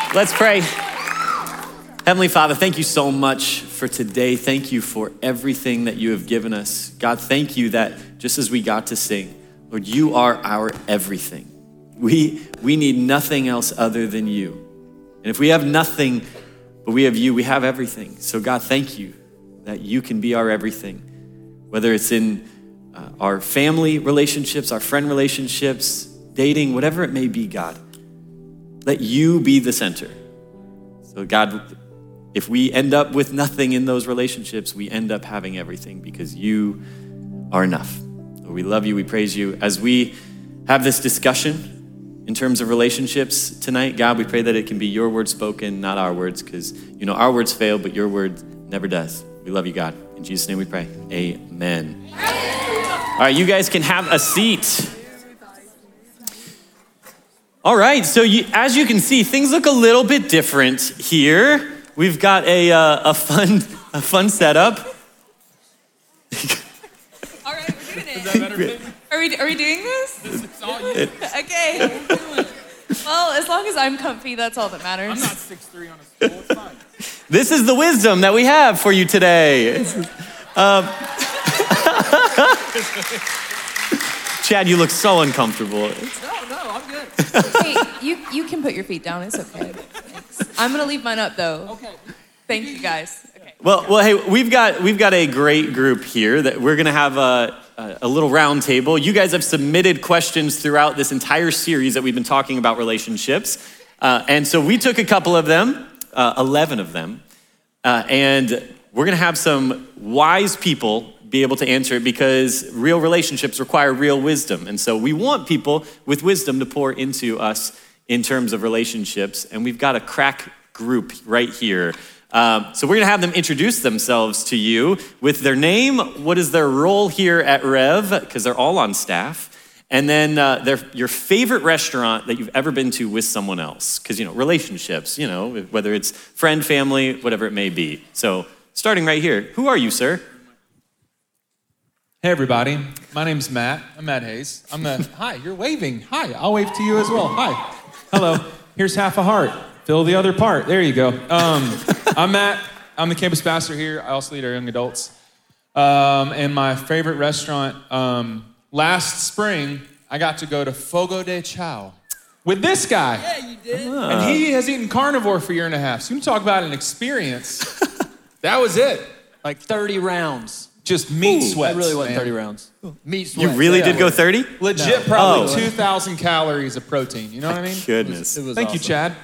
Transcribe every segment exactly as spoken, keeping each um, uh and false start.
Let's pray. Heavenly Father, thank you so much for today. Thank you for everything that you have given us. God, thank you that just as we got to sing, Lord, you are our everything. We, we need nothing else other than you. And if we have nothing, but we have you, we have everything. So God, thank you that you can be our everything, whether it's in uh, our family relationships, our friend relationships, dating, whatever it may be, God. Let you be the center. So God, if we end up with nothing in those relationships, we end up having everything because you are enough. Lord, we love you, we praise you. As we have this discussion in terms of relationships tonight, God, we pray that it can be your word spoken, not our words, because you know our words fail, but your word never does. We love you, God. In Jesus' name we pray, amen. All right, you guys can have a seat. All right, so you, as you can see, things look a little bit different here. We've got a uh, a fun a fun setup. All right, we're doing it. Is that better? Are we are we doing this? It's all you. Okay. Well, as long as I'm comfy, that's all that matters. I'm not six three on a stool. It's fine. This is the wisdom that we have for you today. Um, Chad, you look so uncomfortable. No, no, I'm good. Hey, you you can put your feet down. It's okay. Thanks. I'm gonna leave mine up though. Okay. Thank you guys. Okay. Well, well, hey, we've got we've got a great group here that we're gonna have a, a, a little round table. You guys have submitted questions throughout this entire series that we've been talking about relationships, uh, and so we took a couple of them, uh, eleven of them, uh, and we're gonna have some wise people be able to answer it because real relationships require real wisdom, and so we want people with wisdom to pour into us in terms of relationships, and we've got a crack group right here. Um, so we're gonna have them introduce themselves to you with their name, what is their role here at Rev, because they're all on staff, and then uh, their your favorite restaurant that you've ever been to with someone else, because you know relationships, you know whether it's friend, family, whatever it may be. So starting right here, who are you, sir? Hey everybody, my name's Matt. I'm Matt Hayes. I'm the, hi, you're waving. Hi, I'll wave to you as well. Hi, hello. Here's half a heart. Fill the other part. There you go. Um, I'm Matt. I'm the campus pastor here. I also lead our young adults. Um, and my favorite restaurant, um, last spring, I got to go to Fogo de Chao with this guy. Yeah, you did. Uh. And he has eaten carnivore for a year and a half. So you can talk about an experience. That was it. Like thirty rounds. Just meat Ooh, sweats. That really wasn't man. thirty rounds. Meat sweats. You really yeah. did go thirty? Legit, No. probably Oh. two thousand calories of protein. You know what I mean? Goodness. It was Thank you, awesome. Chad.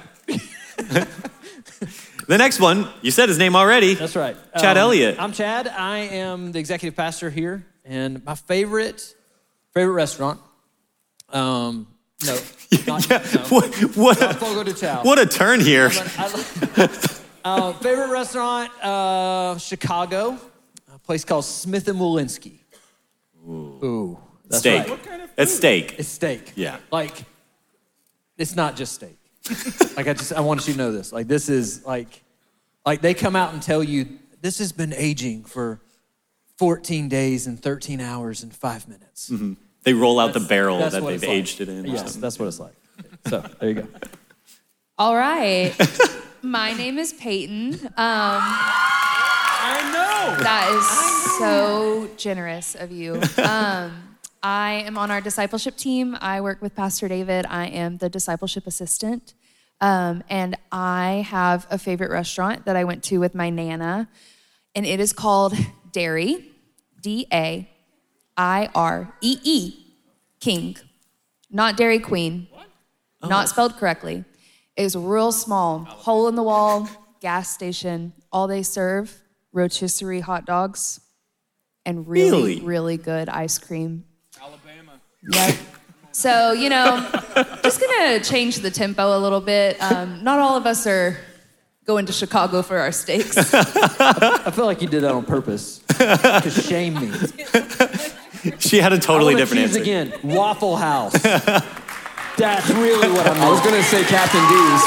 The next one, you said his name already. That's right. Chad Um, Elliott. I'm Chad. I am the executive pastor here, and my favorite favorite restaurant. Um, no, not, yeah. no. What, what, Not a, Fogo de Chao. what a turn here. I- uh, favorite restaurant, uh, Chicago, a place called Smith and Wolinski. Ooh, Ooh that's Steak. right. It's steak. It's steak. Yeah. Like, it's not just steak. Like, I just, I want you to know this. Like, this is, like, like they come out and tell you, this has been aging for fourteen days and thirteen hours and five minutes. Mm-hmm. They roll out That's- the barrel that's that what they've it's like. aged it in. or Yes, something. that's what it's like. So, there you go. All right. My name is Peyton. Um, I know. that is so generous of you. Um, I am on our discipleship team. I work with Pastor David. I am the discipleship assistant. Um, and I have a favorite restaurant that I went to with my Nana, and it is called Dairy, D A I R E E, King. Not Dairy Queen, Oh. not spelled correctly. It is real small, hole in the wall, gas station. All they serve, rotisserie hot dogs and really, Really? really good ice cream. Alabama. Yep. So, you know, just gonna change the tempo a little bit. Um, not all of us are going to Chicago for our steaks. I feel like you did that on purpose to shame me. She had a totally I wanna different choose answer. again, Waffle House. That's really what I'm I was gonna say Captain D's,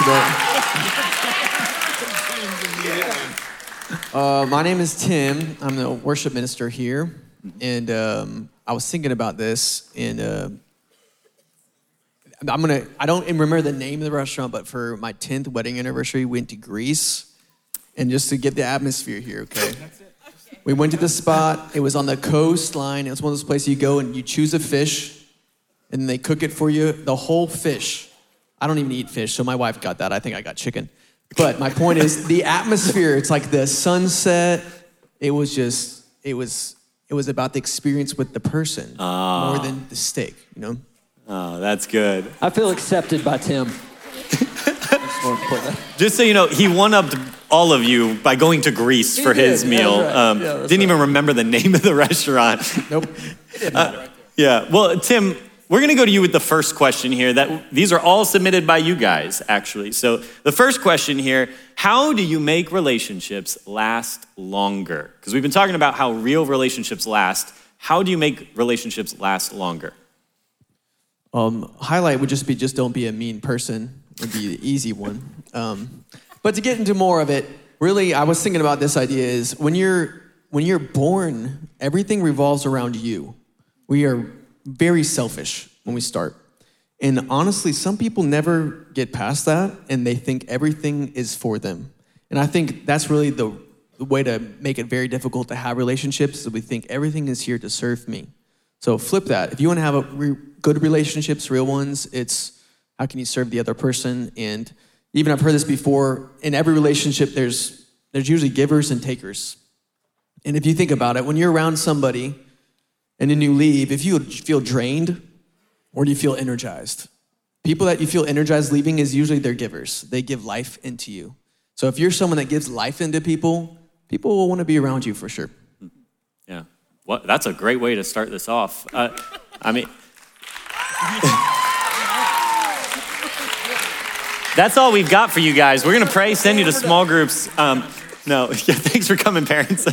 but uh, my name is Tim. I'm the worship minister here, and um, I was thinking about this, and uh, I'm gonna, I don't remember the name of the restaurant, but for my tenth wedding anniversary, we went to Greece. And just to get the atmosphere here, okay? We went to the spot. It was on the coastline. It was one of those places you go and you choose a fish, and they cook it for you, the whole fish. I don't even eat fish, so my wife got that. I think I got chicken. But my point is, the atmosphere, it's like the sunset. It was just, it was, it was about the experience with the person oh. more than the steak, you know? Oh, that's good. I feel accepted by Tim. Just so you know, he one-upped all of you by going to Greece He for did. his meal. That's right. Um, Yeah, that's didn't even right. remember the name of the restaurant. Nope. Uh, yeah, well, Tim, we're gonna go to you with the first question here. That these are all submitted by you guys, actually. So the first question here, how do you make relationships last longer? Because we've been talking about how real relationships last. How do you make relationships last longer? Um, highlight would just be just don't be a mean person. Would be the easy one. Um, but to get into more of it, really, I was thinking about this idea is when you're when you're born, everything revolves around you. We are very selfish when we start. And honestly, some people never get past that, and they think everything is for them. And I think that's really the, the way to make it very difficult to have relationships, is we think everything is here to serve me. So flip that. If you want to have a re- good relationships, real ones, it's how can you serve the other person? And even I've heard this before, in every relationship, there's there's usually givers and takers. And if you think about it, when you're around somebody and then you leave, if you feel drained or do you feel energized? People that you feel energized leaving is usually they're givers. They give life into you. So if you're someone that gives life into people, people will want to be around you for sure. Yeah, well, that's a great way to start this off. Uh, I mean... That's all we've got for you guys. We're gonna pray, send you to small groups. Um, no, yeah, thanks for coming, parents.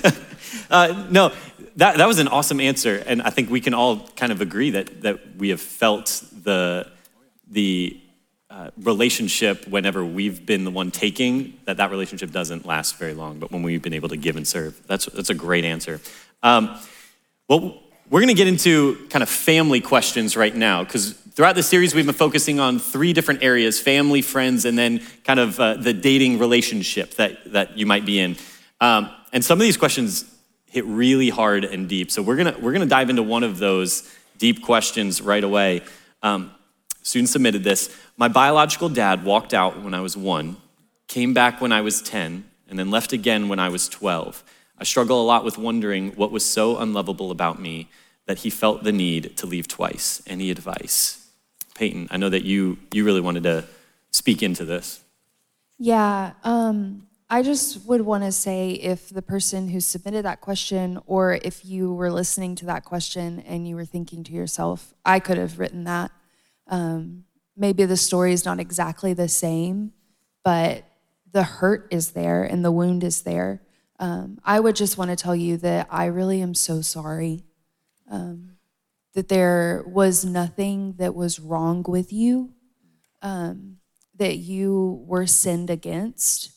uh, no, that, that was an awesome answer, and I think we can all kind of agree that that we have felt the the uh, relationship whenever we've been the one taking, that that relationship doesn't last very long, but when we've been able to give and serve. That's that's a great answer. Um, well, we're gonna get into kind of family questions right now, because throughout the series, we've been focusing on three different areas: family, friends, and then kind of uh, the dating relationship that, that you might be in. Um, and some of these questions hit really hard and deep. So we're gonna we're gonna dive into one of those deep questions right away. Um, student submitted this. My biological dad walked out when I was one, came back when I was ten, and then left again when I was twelve. I struggle a lot with wondering what was so unlovable about me that he felt the need to leave twice. Any advice? Peyton, I know that you you really wanted to speak into this. Yeah, um, I just would want to say, if the person who submitted that question, or if you were listening to that question and you were thinking to yourself, I could have written that. Um, maybe the story is not exactly the same, but the hurt is there and the wound is there. Um, I would just want to tell you that I really am so sorry. Um, that there was nothing that was wrong with you, um, that you were sinned against,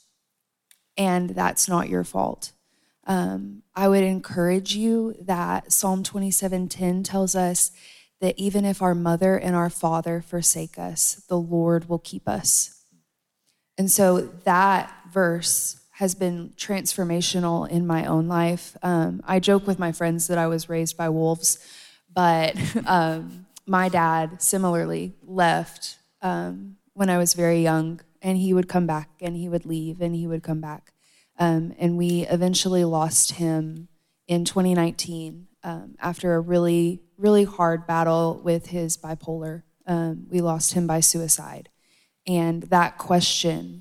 and that's not your fault. Um, I would encourage you that Psalm twenty-seven ten tells us that even if our mother and our father forsake us, the Lord will keep us. And so that verse has been transformational in my own life. Um, I joke with my friends that I was raised by wolves, but um, my dad similarly left um, when I was very young, and he would come back and he would leave and he would come back. Um, and we eventually lost him in twenty nineteen um, after a really, really hard battle with his bipolar. Um, we lost him by suicide. And that question,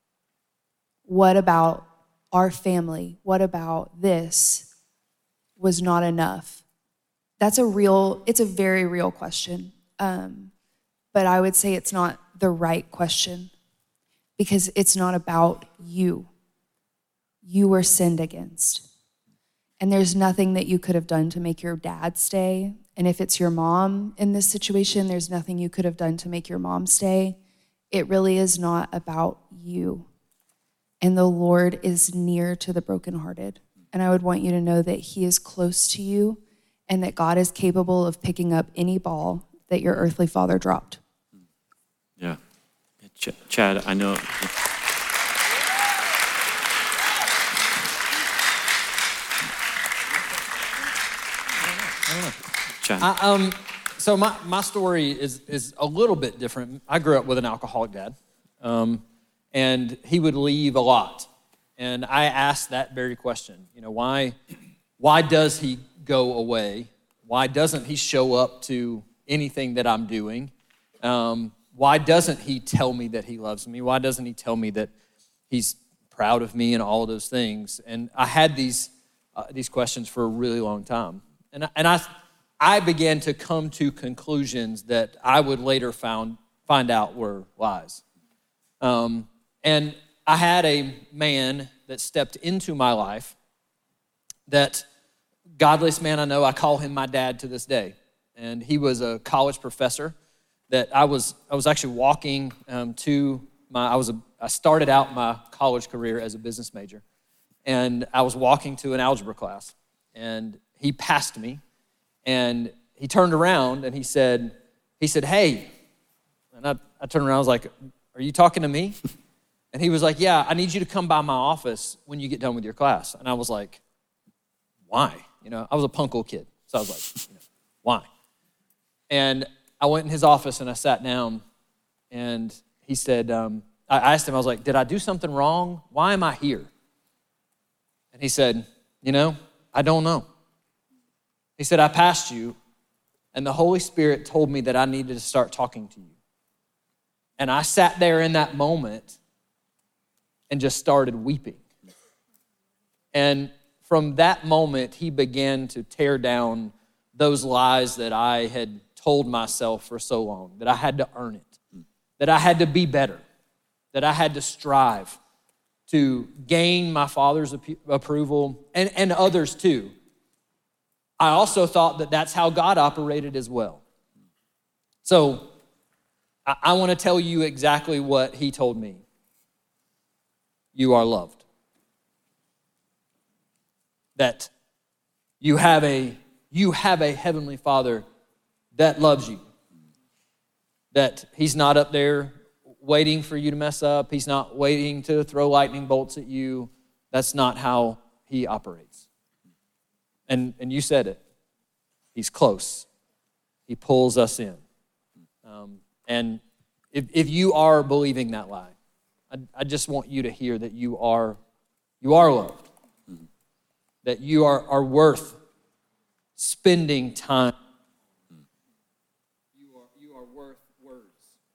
what about our family? What about this? Was not enough. That's a real, it's a very real question. Um, but I would say it's not the right question, because it's not about you. You were sinned against. And there's nothing that you could have done to make your dad stay. And if it's your mom in this situation, there's nothing you could have done to make your mom stay. It really is not about you. And the Lord is near to the brokenhearted. And I would want you to know that he is close to you, and that God is capable of picking up any ball that your earthly father dropped. Yeah. Ch- Chad, I know. Chad. I, um, so my, my story is, is a little bit different. I grew up with an alcoholic dad, um, and he would leave a lot. And I asked that very question, you know, why, why does he go away? Why doesn't he show up to anything that I'm doing? Um, why doesn't he tell me that he loves me? Why doesn't he tell me that he's proud of me and all of those things? And I had these uh, these questions for a really long time. And I, and I I began to come to conclusions that I would later found find out were lies. Um, and I had a man that stepped into my life that, godliest man I know, I call him my dad to this day. And he was a college professor that I was I was actually walking um, to my, I was a, I started out my college career as a business major. And I was walking to an algebra class. And he passed me. And he turned around and he said, he said, hey. And I, I turned around, I was like, are you talking to me? And he was like, yeah, I need you to come by my office when you get done with your class. And I was like, why? You know, I was a punk little kid. So I was like, you know, why? And I went in his office and I sat down and he said, um, I asked him, I was like, did I do something wrong? Why am I here? And he said, you know, I don't know. He said, I passed you and the Holy Spirit told me that I needed to start talking to you. And I sat there in that moment and just started weeping. And from that moment, he began to tear down those lies that I had told myself for so long, that I had to earn it, that I had to be better, that I had to strive to gain my Father's approval and, and others too. I also thought that that's how God operated as well. So I, I want to tell you exactly what he told me. You are loved. That you have a you have a heavenly Father that loves you. That he's not up there waiting for you to mess up. He's not waiting to throw lightning bolts at you. That's not how he operates. And and you said it. He's close. He pulls us in. Um, and if if you are believing that lie, I, I just want you to hear that you are you are loved. Mm-hmm. That you are, are worth spending time. Mm-hmm. You are you are worth words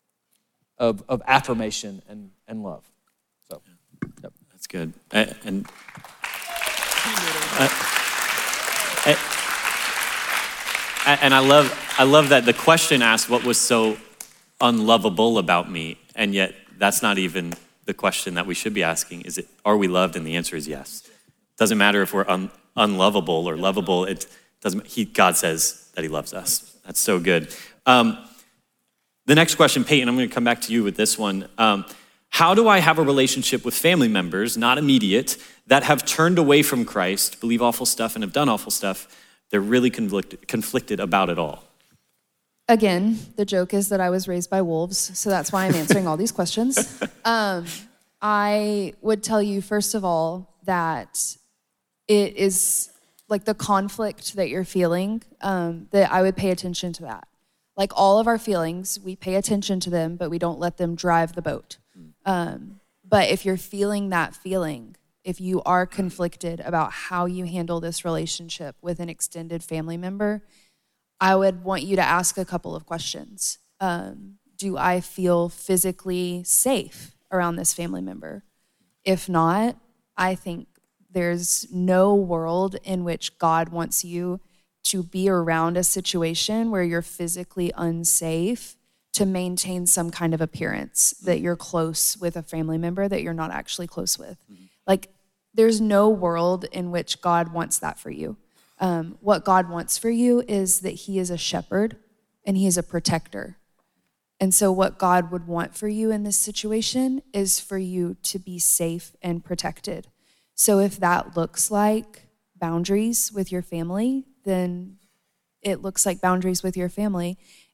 of of affirmation and, and love. So yeah. Yep. That's good. I, and uh, I, and I love I love that the question asked what was so unlovable about me, and yet that's not even the question that we should be asking. Is it, are we loved? And the answer is yes. Doesn't matter if we're un, unlovable or lovable. It doesn't. He God says that he loves us. That's so good. Um, the next question, Peyton, I'm going to come back to you with this one. Um, how do I have a relationship with family members, not immediate, that have turned away from Christ, believe awful stuff, and have done awful stuff? They're really conflicted, conflicted about it all. Again, the joke is that I was raised by wolves, so that's why I'm answering all these questions. Um, I would tell you, first of all, that it is like the conflict that you're feeling, um, that I would pay attention to that. Like all of our feelings, we pay attention to them, but we don't let them drive the boat. Um, but if you're feeling that feeling, if you are conflicted about how you handle this relationship with an extended family member, I would want you to ask a couple of questions. Um, do I feel physically safe around this family member? If not, I think there's no world in which God wants you to be around a situation where you're physically unsafe to maintain some kind of appearance that you're close with a family member that you're not actually close with. Mm-hmm. Like, there's no world in which God wants that for you. Um, what God wants for you is that he is a shepherd and he is a protector. And so what God would want for you in this situation is for you to be safe and protected. So if that looks like boundaries with your family, then it looks like boundaries with your family.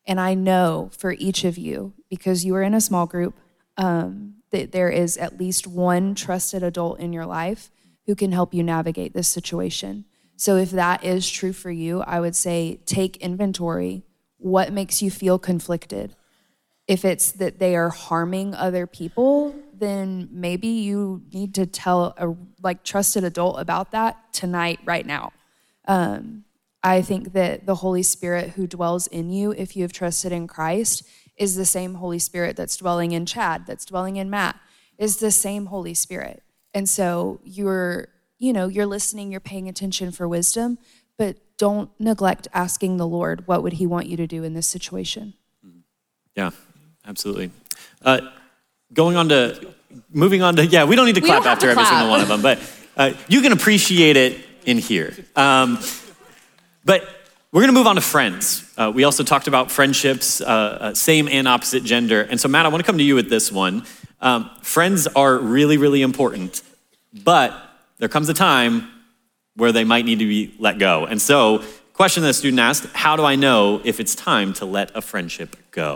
And I know for each of you, because you are in a small group, um, that there is at least one trusted adult in your life who can help you navigate this situation. So if that is true for you, I would say take inventory. What makes you feel conflicted? If it's that they are harming other people, then maybe you need to tell a like trusted adult about that tonight, right now. Um, I think that the Holy Spirit who dwells in you, if you have trusted in Christ, is the same Holy Spirit that's dwelling in Chad, that's dwelling in Matt, is the same Holy Spirit. And so you're, you know, you're listening, you're paying attention for wisdom, but don't neglect asking the Lord, what would he want you to do in this situation? Yeah, absolutely. Uh, going on to, moving on to, yeah, we don't need to We clap don't have after to every clap. single one of them, but uh, you can appreciate it in here. Um, but we're gonna move on to friends. Uh, we also talked about friendships, uh, uh, same and opposite gender. And so Matt, I wanna come to you with this one. Um, friends are really, really important, but there comes a time where they might need to be let go. And so, question that a student asked, how do I know if it's time to let a friendship go?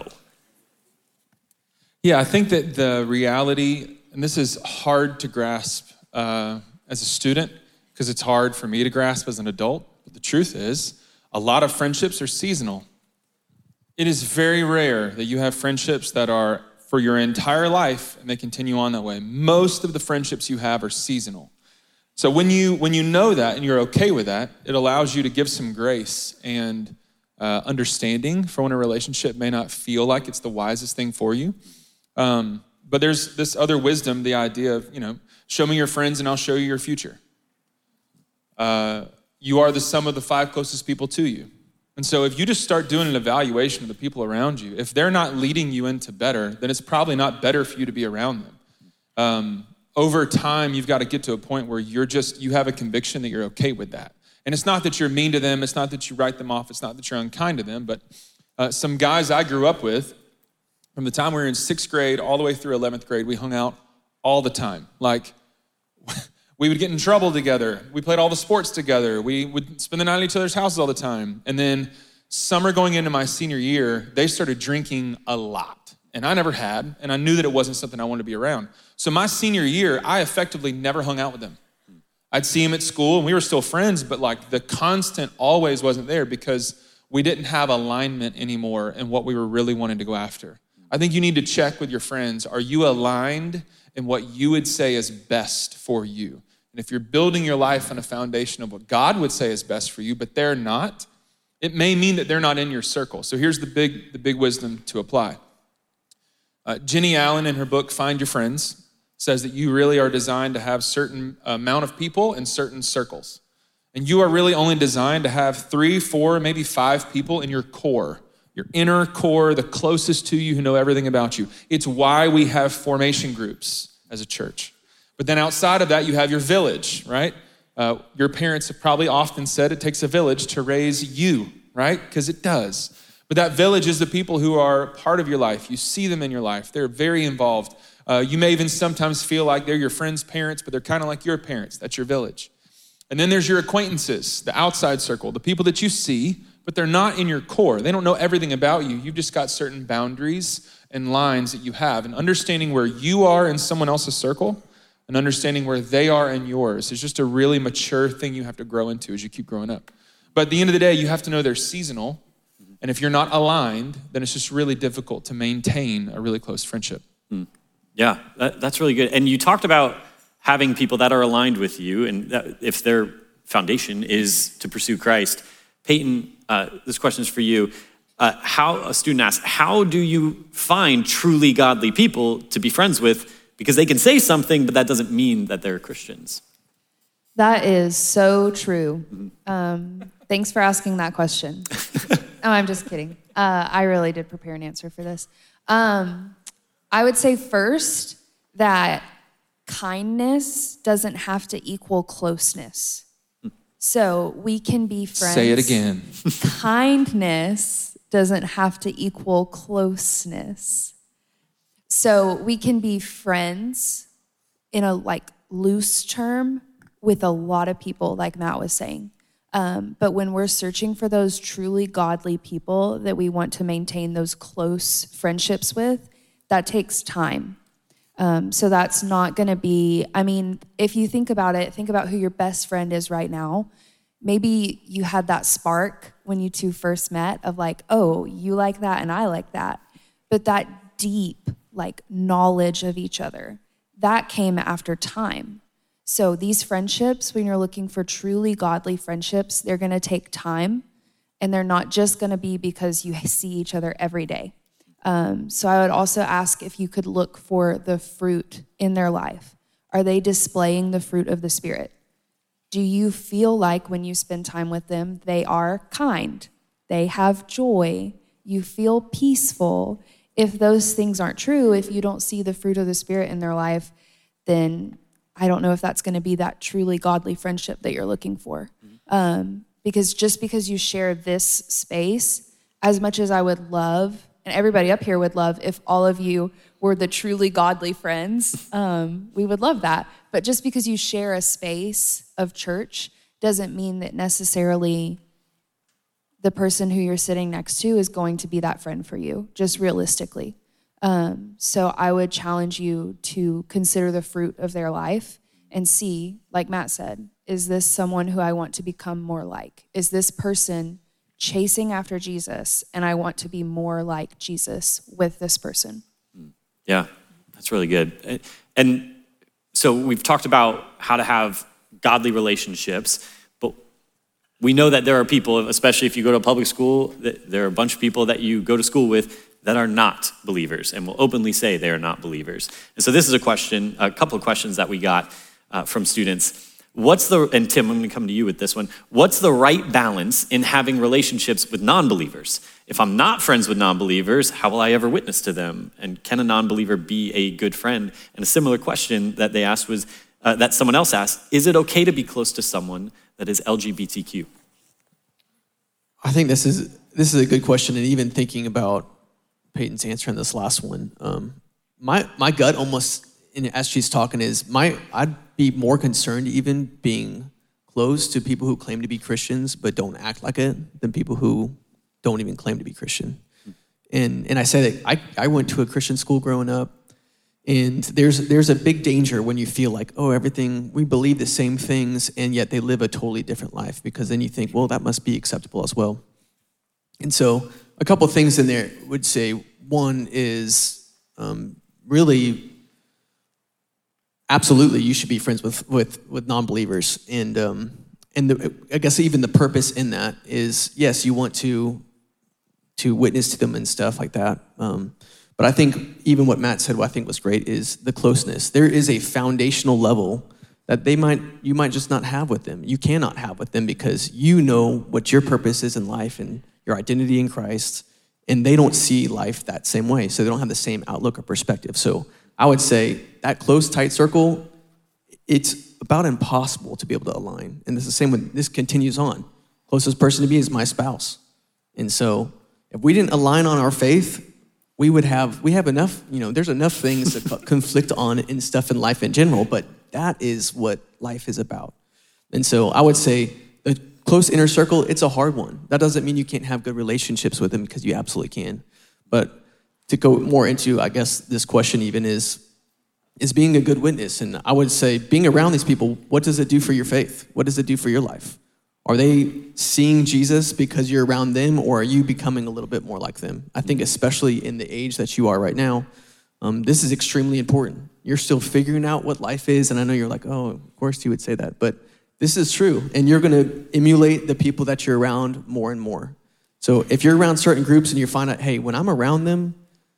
Yeah, I think that the reality, and this is hard to grasp uh, as a student, because it's hard for me to grasp as an adult, but the truth is, a lot of friendships are seasonal. It is very rare that you have friendships that are for your entire life and they continue on that way. Most of the friendships you have are seasonal. So when you when you know that and you're okay with that, it allows you to give some grace and uh, understanding for when a relationship may not feel like it's the wisest thing for you. Um, but there's this other wisdom, the idea of, you know, show me your friends and I'll show you your future. Uh, you are the sum of the five closest people to you. And so if you just start doing an evaluation of the people around you, if they're not leading you into better, then it's probably not better for you to be around them. Um, over time, you've got to get to a point where you're just, you have a conviction that you're okay with that. And it's not that you're mean to them. It's not that you write them off. It's not that you're unkind to them. But uh, some guys I grew up with, from the time we were in sixth grade all the way through eleventh grade, we hung out all the time. Like, we would get in trouble together. We played all the sports together. We would spend the night at each other's houses all the time. And then summer going into my senior year, they started drinking a lot. And I never had, and I knew that it wasn't something I wanted to be around. So my senior year, I effectively never hung out with them. I'd see them at school, and we were still friends, but like the constant always wasn't there because we didn't have alignment anymore in what we were really wanting to go after. I think you need to check with your friends. Are you aligned in what you would say is best for you? And if you're building your life on a foundation of what God would say is best for you, but they're not, it may mean that they're not in your circle. So here's the big, the big wisdom to apply. Uh, Jenny Allen, in her book, Find Your Friends, says that you really are designed to have certain amount of people in certain circles. And you are really only designed to have three, four, maybe five people in your core, your inner core, the closest to you who know everything about you. It's why we have formation groups as a church. But then outside of that, you have your village, right? Uh, your parents have probably often said it takes a village to raise you, right? Because it does. But that village is the people who are part of your life. You see them in your life. They're very involved. Uh, you may even sometimes feel like they're your friends' parents, but they're kind of like your parents. That's your village. And then there's your acquaintances, the outside circle, the people that you see, but they're not in your core. They don't know everything about you. You've just got certain boundaries and lines that you have. And understanding where you are in someone else's circle and understanding where they are in yours is just a really mature thing you have to grow into as you keep growing up. But at the end of the day, you have to know they're seasonal. And if you're not aligned, then it's just really difficult to maintain a really close friendship. Mm. Yeah, that, that's really good. And you talked about having people that are aligned with you, and that if their foundation is to pursue Christ. Peyton, uh, this question is for you. Uh, how a student asked, how do you find truly godly people to be friends with? Because they can say something, but that doesn't mean that they're Christians. That is so true. Um, thanks for asking that question. Oh, I'm just kidding. Uh, I really did prepare an answer for this. Um, I would say first that kindness doesn't have to equal closeness. So we can be friends. Say it again. Kindness doesn't have to equal closeness. So we can be friends in a like loose term with a lot of people, like Matt was saying. Um, but when we're searching for those truly godly people that we want to maintain those close friendships with, that takes time. Um, so that's not going to be, I mean, if you think about it, think about who your best friend is right now. Maybe you had that spark when you two first met of like, oh, you like that and I like that. But that deep, like, knowledge of each other, that came after time. So these friendships, when you're looking for truly godly friendships, they're going to take time, and they're not just going to be because you see each other every day. Um, so I would also ask if you could look for the fruit in their life. Are they displaying the fruit of the Spirit? Do you feel like when you spend time with them, they are kind, they have joy, you feel peaceful? If those things aren't true, if you don't see the fruit of the Spirit in their life, then I don't know if that's going to be that truly godly friendship that you're looking for. Um, because just because you share this space, as much as I would love, and everybody up here would love, if all of you were the truly godly friends, um, we would love that. But just because you share a space of church doesn't mean that necessarily the person who you're sitting next to is going to be that friend for you, just realistically. Um, so I would challenge you to consider the fruit of their life and see, like Matt said, is this someone who I want to become more like? Is this person chasing after Jesus and I want to be more like Jesus with this person? Yeah, that's really good. And so we've talked about how to have godly relationships, but we know that there are people, especially if you go to a public school, that there are a bunch of people that you go to school with that are not believers and will openly say they are not believers. And so this is a question, a couple of questions that we got uh, from students. What's the, and Tim, I'm gonna come to you with this one. What's the right balance in having relationships with non-believers? If I'm not friends with non-believers, how will I ever witness to them? And can a non-believer be a good friend? And a similar question that they asked was, uh, that someone else asked, is it okay to be close to someone that is L G B T Q? I think this is this is a good question, and even thinking about Peyton's answer on this last one, um, my my gut almost, in, as she's talking, is my I'd be more concerned even being close to people who claim to be Christians but don't act like it than people who don't even claim to be Christian. And and I say that I, I went to a Christian school growing up, and there's there's a big danger when you feel like, oh, everything, we believe the same things, and yet they live a totally different life, because then you think, well, that must be acceptable as well. And so a couple of things in there would say, one is um, really, absolutely, you should be friends with with, with non-believers. And, um, and the, I guess even the purpose in that is, yes, you want to to witness to them and stuff like that. Um, but I think even what Matt said, what I think was great, is the closeness. There is a foundational level that they might you might just not have with them. You cannot have with them because you know what your purpose is in life and your identity in Christ, and they don't see life that same way, so they don't have the same outlook or perspective. So I would say that close, tight circle, it's about impossible to be able to align. And it's the same when this continues on. Closest person to me is my spouse. And so if we didn't align on our faith, we would have, we have enough, you know, there's enough things to conflict on in stuff in life in general, but that is what life is about. And so I would say the close inner circle, it's a hard one. That doesn't mean you can't have good relationships with them, because you absolutely can. But to go more into, I guess, this question even is, is being a good witness. And I would say being around these people, what does it do for your faith? What does it do for your life? Are they seeing Jesus because you're around them, or are you becoming a little bit more like them? I think especially in the age that you are right now, um, this is extremely important. You're still figuring out what life is, and I know you're like, oh, of course you would say that, but this is true, and you're going to emulate the people that you're around more and more. So if you're around certain groups and you find out, hey, when I'm around them,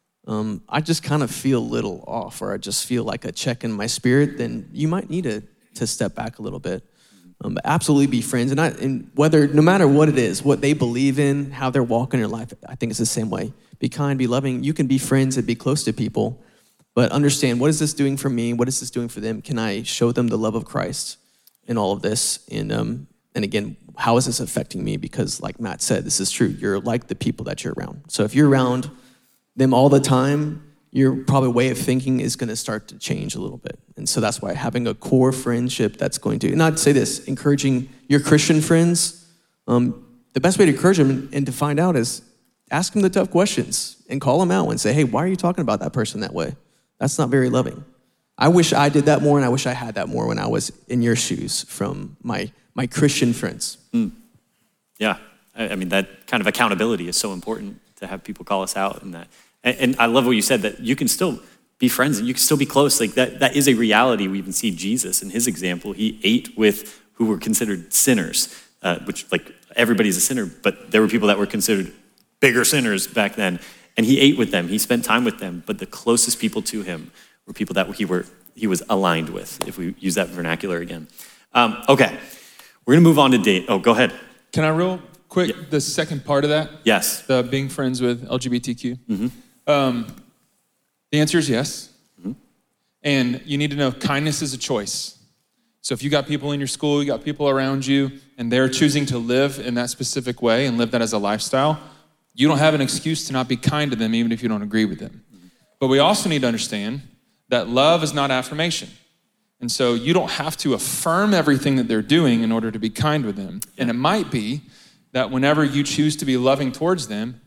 um, I just kind of feel a little off, or I just feel like a check in my spirit, then you might need to, to step back a little bit. Um, but absolutely be friends, and, I, and whether, no matter what it is, what they believe in, how they're walking their life, I think it's the same way. Be kind, be loving. You can be friends and be close to people, but understand, what is this doing for me? What is this doing for them? Can I show them the love of Christ in all of this? And um, and again, how is this affecting me? Because like Matt said, this is true. You're like the people that you're around. So if you're around them all the time, your probably way of thinking is going to start to change a little bit. And so that's why having a core friendship that's going to, not to say this, encouraging your Christian friends um, the best way to encourage them and to find out is ask them the tough questions and call them out and say, hey, why are you talking about that person that way? That's not very loving. I wish I did that more, and I wish I had that more when I was in your shoes from my, my Christian friends. Mm. Yeah, I, I mean, that kind of accountability is so important to have people call us out. And that, and, and I love what you said, that you can still be friends and you can still be close. Like that, that is a reality. We even see Jesus in his example. He ate with who were considered sinners, uh, which like everybody's a sinner, but there were people that were considered bigger sinners back then. And he ate with them. He spent time with them. But the closest people to him were people that he were he was aligned with, if we use that vernacular again. Um, okay, we're gonna move on to date. Oh, go ahead. Can I real quick, Yeah. the second part of that? Yes. The being friends with L G B T Q? Mm-hmm. Um, the answer is yes. Mm-hmm. And you need to know kindness is a choice. So if you got people in your school, you got people around you, and they're choosing to live in that specific way and live that as a lifestyle, you don't have an excuse to not be kind to them even if you don't agree with them. Mm-hmm. But we also need to understand that love is not affirmation. And so you don't have to affirm everything that they're doing in order to be kind with them. Yeah. And it might be that whenever you choose to be loving towards them,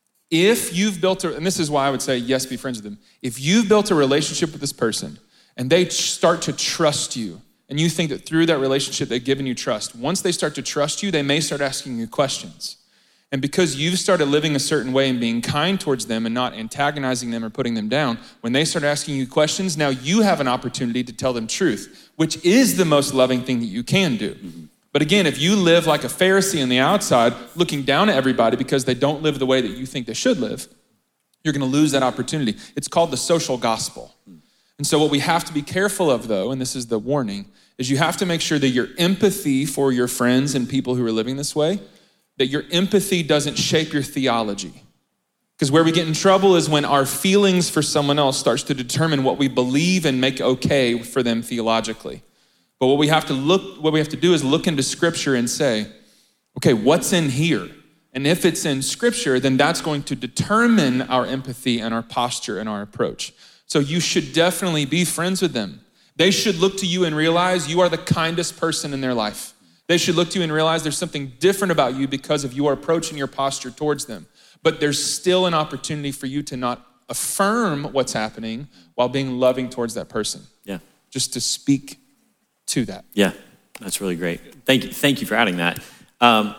if you've built a, and this is why I would say, yes, be friends with them. If you've built a relationship with this person and they start to trust you, and you think that through that relationship they've given you trust, once they start to trust you, they may start asking you questions. And because you've started living a certain way and being kind towards them and not antagonizing them or putting them down, when they start asking you questions, now you have an opportunity to tell them truth, which is the most loving thing that you can do. Mm-hmm. But again, if you live like a Pharisee on the outside, looking down at everybody because they don't live the way that you think they should live, you're gonna lose that opportunity. It's called the social gospel. Mm-hmm. And so what we have to be careful of though, and this is the warning, is you have to make sure that your empathy for your friends and people who are living this way, that your empathy doesn't shape your theology. Because where we get in trouble is when our feelings for someone else starts to determine what we believe and make okay for them theologically. But what we have to look, what we have to do is look into scripture and say, okay, what's in here? And if it's in scripture, then that's going to determine our empathy and our posture and our approach. So you should definitely be friends with them. They should look to you and realize you are the kindest person in their life. They should look to you and realize there's something different about you because of your approach and your posture towards them. But there's still an opportunity for you to not affirm what's happening while being loving towards that person. Yeah. Just to speak to that. Yeah, that's really great. Thank you, thank you for adding that. Um,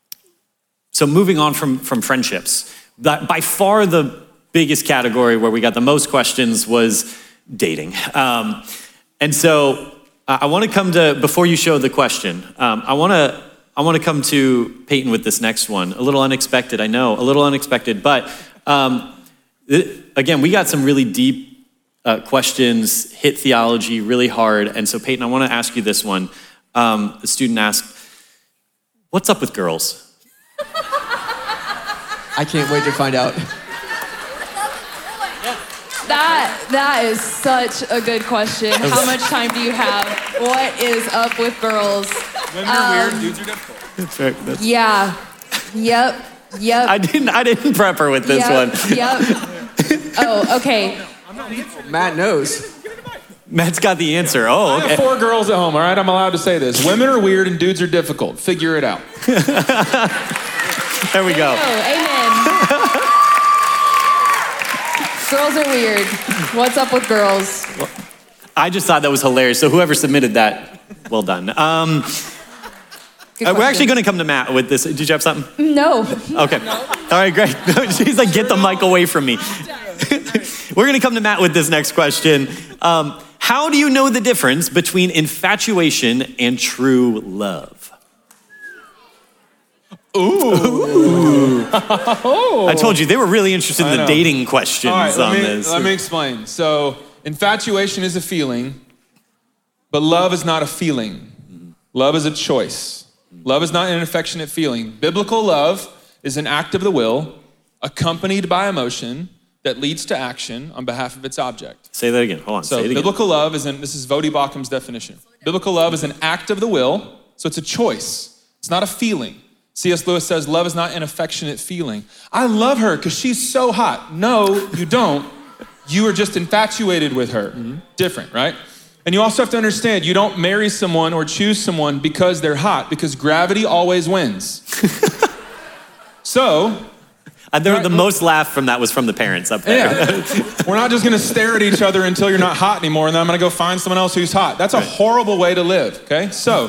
so moving on from, from friendships, that by far the biggest category where we got the most questions was dating. Um, and so I want to come to, before you show the question, um, I want to I want to come to Peyton with this next one. A little unexpected, I know, a little unexpected, but um, th- again, we got some really deep uh, questions, hit theology really hard, and so Peyton, I want to ask you this one. Um, the student asked, what's up with girls? I can't wait to find out. That that is such a good question. How much time do you have? What is up with girls? Women are weird, dudes are difficult. That's right. That's... Yeah. Yep. Yep. I didn't I didn't prep her with this yep, one. Yep. Oh, okay. Matt knows. Matt's got the answer. Oh, I okay. have four girls at home, all right? I'm allowed to say this. Women are weird and dudes are difficult. Figure it out. There we go. Oh, amen. Girls are weird. What's up with girls? Well, I just thought that was hilarious. So whoever submitted that, well done. Um, uh, we're actually going to come to Matt with this. Did you have something? No. Okay. No. All right, great. She's like, get the mic away from me. We're going to come to Matt with this next question. Um, how do you know the difference between infatuation and true love? Ooh. I told you, they were really interested in the dating questions All right, on let me, this. Let me explain. So, infatuation is a feeling, but love is not a feeling. Love is a choice. Love is not an affectionate feeling. Biblical love is an act of the will accompanied by emotion that leads to action on behalf of its object. Say that again. Hold on. So say it again. biblical love is, an, this is Vodi Baucham's definition. Biblical love is an act of the will, so it's a choice. It's not a feeling. C S Lewis says love is not an affectionate feeling. I love her because she's so hot. No, you don't. You are just infatuated with her. Mm-hmm. Different, right? And you also have to understand, you don't marry someone or choose someone because they're hot, because gravity always wins. So, Uh, there, the most laugh from that was from the parents up there. yeah, we're not just gonna stare at each other until you're not hot anymore, and then I'm gonna go find someone else who's hot. That's a horrible way to live, okay? So,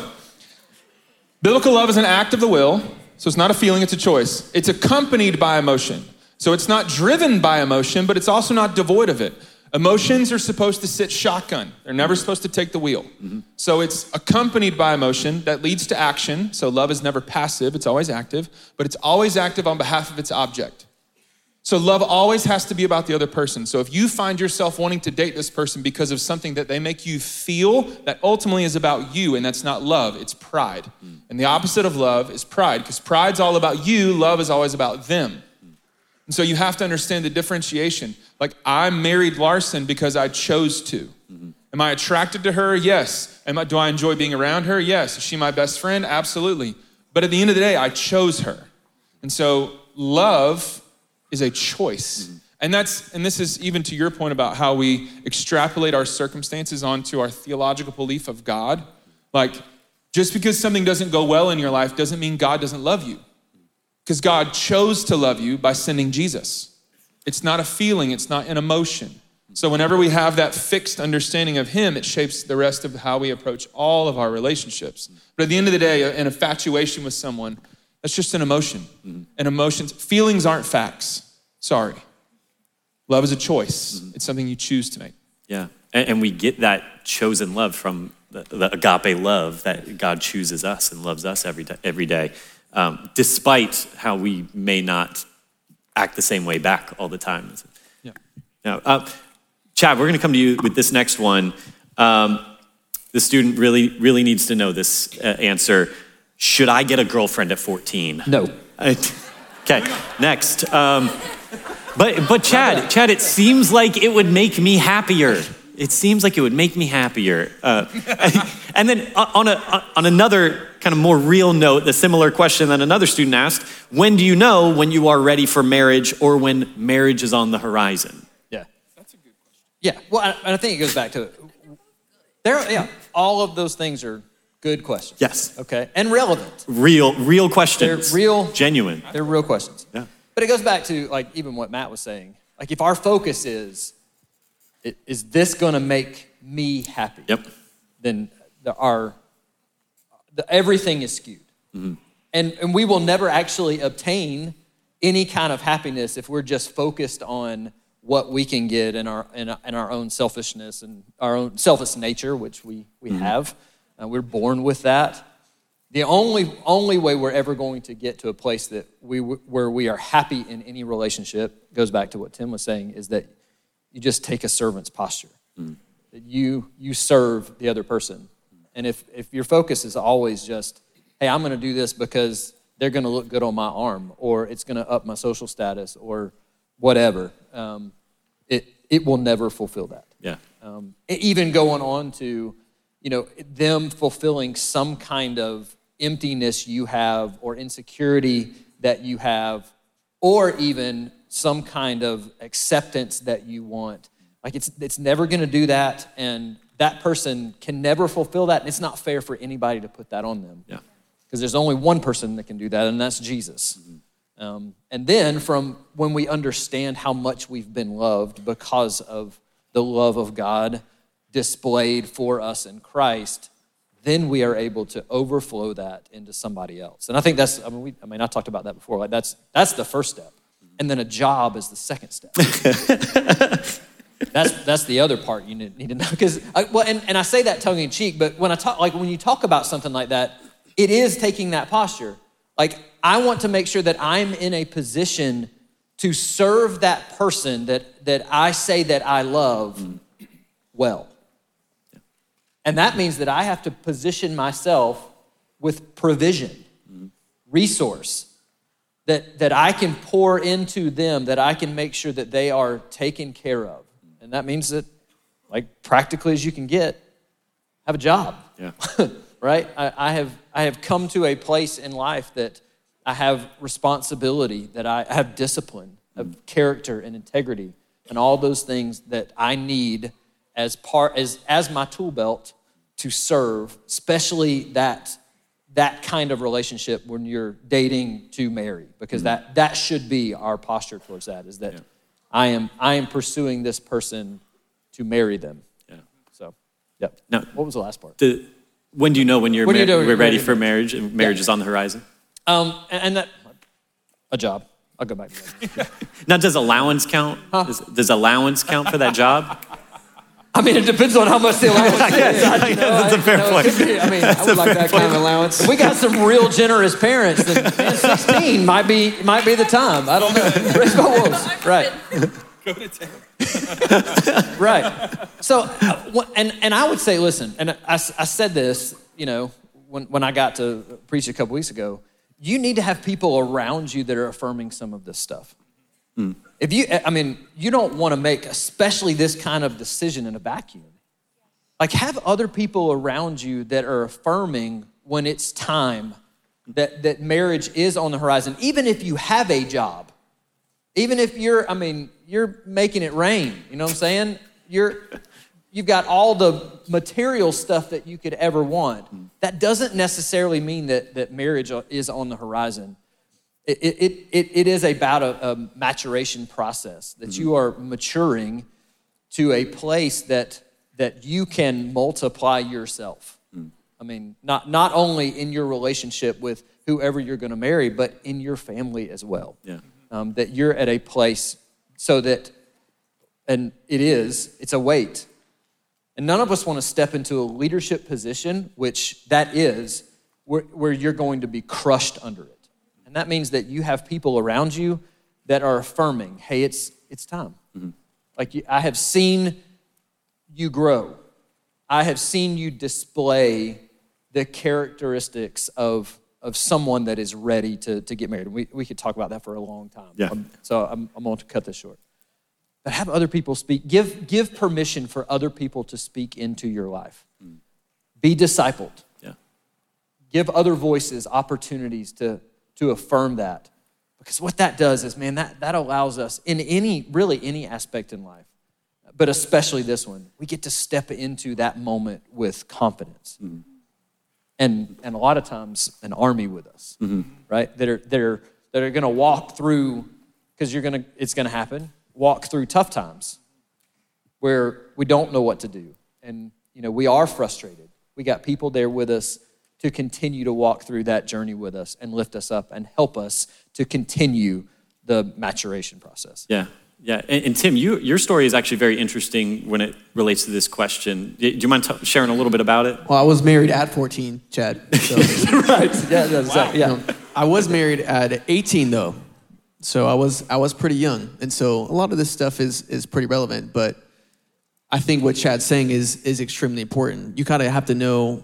biblical love is an act of the will, so it's not a feeling, it's a choice. It's accompanied by emotion. So it's not driven by emotion, but it's also not devoid of it. Emotions are supposed to sit shotgun. They're never supposed to take the wheel. Mm-hmm. So it's accompanied by emotion that leads to action. So love is never passive, it's always active, but it's always active on behalf of its object. So love always has to be about the other person. So if you find yourself wanting to date this person because of something that they make you feel, that ultimately is about you, and that's not love, it's pride. Mm. And the opposite of love is pride, because pride's all about you, love is always about them. And so you have to understand the differentiation. Like, I married Larson because I chose to. Mm-hmm. Am I attracted to her? Yes. Am I, do I enjoy being around her? Yes. Is she my best friend? Absolutely. But at the end of the day, I chose her. And so love is a choice. Mm-hmm. And that's, and this is even to your point about how we extrapolate our circumstances onto our theological belief of God. Like, just because something doesn't go well in your life doesn't mean God doesn't love you. Because God chose to love you by sending Jesus. It's not a feeling, it's not an emotion. So whenever we have that fixed understanding of him, it shapes the rest of how we approach all of our relationships. But at the end of the day, an infatuation with someone, that's just an emotion. Mm-hmm. And emotions, feelings aren't facts. Sorry. Love is a choice. Mm-hmm. It's something you choose to make. Yeah, and, and we get that chosen love from the, the agape love that God chooses us and loves us every day, every day. Um, despite how we may not act the same way back all the time. Yeah. Now, uh, Chad, we're gonna come to you with this next one. Um, the student really, really needs to know this uh, answer. Should I get a girlfriend at fourteen? No. Okay, next. Um, but but Chad, Chad, it seems like it would make me happier. It seems like it would make me happier. Uh, and then on a on another kind of more real note, the similar question that another student asked, when do you know when you are ready for marriage or when marriage is on the horizon? Yeah. That's a good question. Yeah, well, I, I think it goes back to, there. yeah, all of those things are good questions. Yes. Okay, and relevant. Real, real questions. They're real. Genuine. They're real questions. Yeah. But it goes back to, like, even what Matt was saying. Like, if our focus is, is this gonna make me happy? Yep. Then the, our, the, everything is skewed. Mm-hmm. And, and we will never actually obtain any kind of happiness if we're just focused on what we can get in our, in, in our own selfishness and our own selfish nature, which we, we mm-hmm. have. Uh, we're born with that. The only, only way we're ever going to get to a place that we, where we are happy in any relationship, goes back to what Tim was saying, is that you just take a servant's posture. Mm. That you, you serve the other person. And if, if your focus is always just, hey, I'm gonna do this because they're gonna look good on my arm, or it's gonna up my social status, or whatever, um, it, it will never fulfill that. Yeah. Um, even going on to, you know, them fulfilling some kind of emptiness you have or insecurity that you have, or even some kind of acceptance that you want. Like, it's it's never gonna do that, and that person can never fulfill that, and it's not fair for anybody to put that on them. Yeah. Because there's only one person that can do that, and that's Jesus. Mm-hmm. Um, and then from when we understand how much we've been loved because of the love of God displayed for us in Christ, then we are able to overflow that into somebody else. And I think that's, I mean, we, I mean, I talked about that before. Like, that's that's the first step. And then a job is the second step. that's that's the other part you need, need to know. Because, well, and, and I say that tongue in cheek, but when I talk, like when you talk about something like that, it is taking that posture. Like, I want to make sure that I'm in a position to serve that person that, that I say that I love mm. well. And that means that I have to position myself with provision, mm-hmm. resource, that, that I can pour into them, that I can make sure that they are taken care of. And that means that, like, practically as you can get, have a job. Yeah. Right? I, I have I have come to a place in life that I have responsibility, that I have discipline, of character and integrity, and all those things that I need as part as as my tool belt to serve, especially that that kind of relationship when you're dating to marry, because mm-hmm. that that should be our posture towards that, is that yeah. I am I am pursuing this person to marry them. Yeah. So, yep. Now, what was the last part? The, when do you know when you're when mar- you know we're ready ready for marriage and marriage yeah. is on the horizon? Um, and, and that a job. I'll go back to that. Now, does allowance count? Huh? Does, does allowance count for that job? I mean, it depends on how much the allowance is. I, you know, That's a fair I, point. You know, be, I mean, That's I would like that point. kind of allowance. If we got some real generous parents, then man, sixteen might be might be the time. I don't know. Raise my wolves. Right. Go to town. Right. So, uh, and and I would say, listen, and I, I said this, you know, when, when I got to preach a couple weeks ago, you need to have people around you that are affirming some of this stuff. Mm. If you, I mean, you don't want to make, especially this kind of decision in a vacuum. Like, have other people around you that are affirming when it's time, that, that marriage is on the horizon, even if you have a job, even if you're, I mean, you're making it rain, you know what I'm saying? You're, you've got all the material stuff that you could ever want. That doesn't necessarily mean that, that marriage is on the horizon. It, it, it, it is about a, a maturation process, that mm-hmm. you are maturing to a place that, that you can multiply yourself. Mm. I mean, not, not only in your relationship with whoever you're going to marry, but in your family as well. Yeah. Um, that you're at a place so that, and it is, it's a weight. And none of us want to step into a leadership position, which that is, where, where you're going to be crushed under it. And that means that you have people around you that are affirming, hey, it's it's time. Mm-hmm. Like, you, I have seen you grow. I have seen you display the characteristics of, of someone that is ready to, to get married. We, we could talk about that for a long time. Yeah. Um, so I'm, I'm going to cut this short. But have other people speak. Give, give permission for other people to speak into your life. Mm. Be discipled. Yeah. Give other voices opportunities to to affirm that. Because what that does is, man, that, that allows us in any, really any aspect in life, but especially this one, we get to step into that moment with confidence. Mm-hmm. And and a lot of times an army with us, mm-hmm. right? That are, that are, that are gonna walk through, because you're gonna, it's gonna happen, walk through tough times where we don't know what to do. And you know, we are frustrated. We got people there with us to continue to walk through that journey with us and lift us up and help us to continue the maturation process. Yeah, yeah. And, and Tim, you, your story is actually very interesting when it relates to this question. Do you mind t- sharing a little bit about it? Well, I was married at fourteen, Chad. So. Right. Yeah, that's wow. yeah. No, I was married at eighteen, though. So I was I was pretty young. And so a lot of this stuff is is pretty relevant. But I think what Chad's saying is is extremely important. You kind of have to know,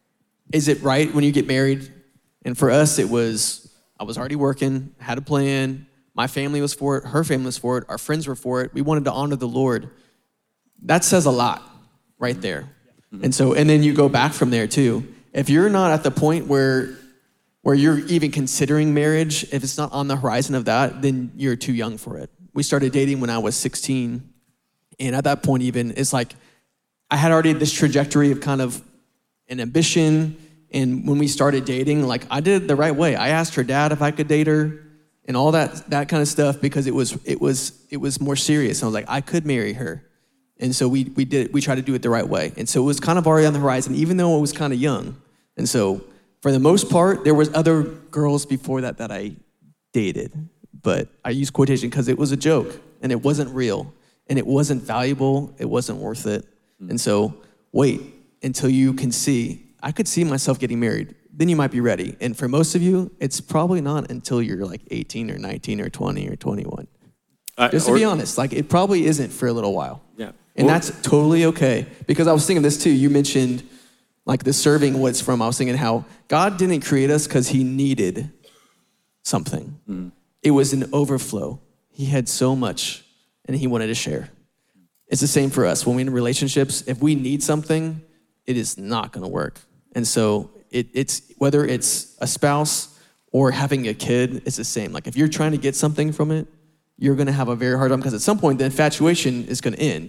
is it right when you get married? And for us, it was, I was already working, had a plan. My family was for it. Her family was for it. Our friends were for it. We wanted to honor the Lord. That says a lot right there. Mm-hmm. And so, and then you go back from there too. If you're not at the point where, where you're even considering marriage, if it's not on the horizon of that, then you're too young for it. We started dating when I was sixteen. And at that point even, it's like, I had already this trajectory of kind of an ambition, and when we started dating, like, I did it the right way. I asked her dad if I could date her, and all that that kind of stuff, because it was it was it was more serious. And I was like, I could marry her, and so we we did we tried to do it the right way. And so it was kind of already on the horizon, even though it was kind of young. And so for the most part, there was other girls before that that I dated, but I use quotation because it was a joke, and it wasn't real, and it wasn't valuable. It wasn't worth it. Mm. And so wait until you can see, I could see myself getting married. Then you might be ready. And for most of you, it's probably not until you're like eighteen or nineteen or twenty or twenty-one. Uh, Just to or, be honest, like, it probably isn't for a little while. Yeah. And or, that's totally okay. Because I was thinking this too. You mentioned like the serving was from, I was thinking how God didn't create us because he needed something. Mm. It was an overflow. He had so much and he wanted to share. It's the same for us. When we're in relationships, if we need something, it is not going to work. And so it, it's whether it's a spouse or having a kid, it's the same. Like, if you're trying to get something from it, you're going to have a very hard time, because at some point the infatuation is going to end.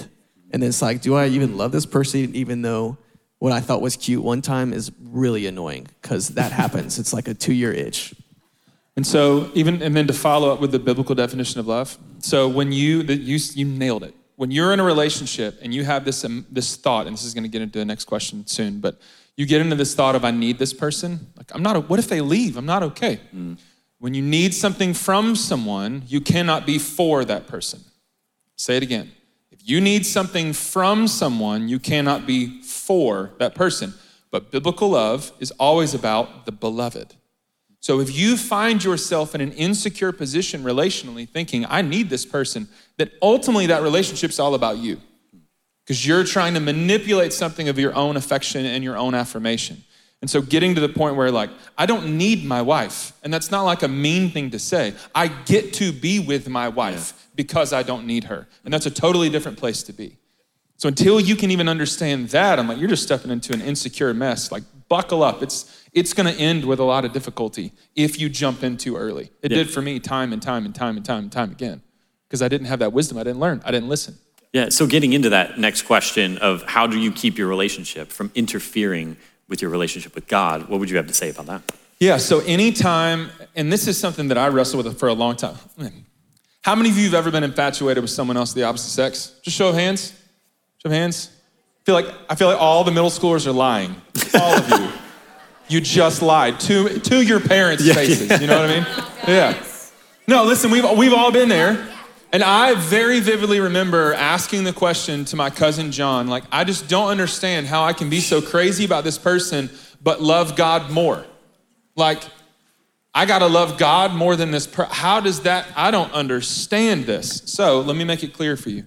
And then it's like, do I even love this person even though what I thought was cute one time is really annoying? Because that happens. It's like a two-year itch. And so even, and then to follow up with the biblical definition of love. So when you, the, you, you nailed it. When you're in a relationship and you have this, um, this thought, and this is gonna get into the next question soon, but you get into this thought of, I need this person. Like, I'm not, what if they leave? I'm not okay. Mm. When you need something from someone, you cannot be for that person. Say it again. If you need something from someone, you cannot be for that person. But biblical love is always about the beloved. So if you find yourself in an insecure position relationally thinking, I need this person, then ultimately that relationship's all about you. Because you're trying to manipulate something of your own affection and your own affirmation. And so getting to the point where like, I don't need my wife. And that's not like a mean thing to say. I get to be with my wife yeah. because I don't need her. And that's a totally different place to be. So until you can even understand that, I'm like, you're just stepping into an insecure mess. Like, buckle up. It's it's gonna end with a lot of difficulty if you jump in too early. It yeah. did for me time and time and time and time and time again. Because I didn't have that wisdom. I didn't learn. I didn't listen. Yeah, so getting into that next question of how do you keep your relationship from interfering with your relationship with God, what would you have to say about that? Yeah, so anytime, and this is something that I wrestled with for a long time. How many of you have ever been infatuated with someone else of the opposite sex? Just show of hands. Show of hands. I feel like, I feel like all the middle schoolers are lying. All of you. You just lied to, to your parents' yeah, faces. Yeah. You know what I mean? Yeah. No, listen, we've, we've all been there. And I very vividly remember asking the question to my cousin John, like, I just don't understand how I can be so crazy about this person, but love God more. Like, I gotta love God more than this person. How does that, I don't understand this. So let me make it clear for you.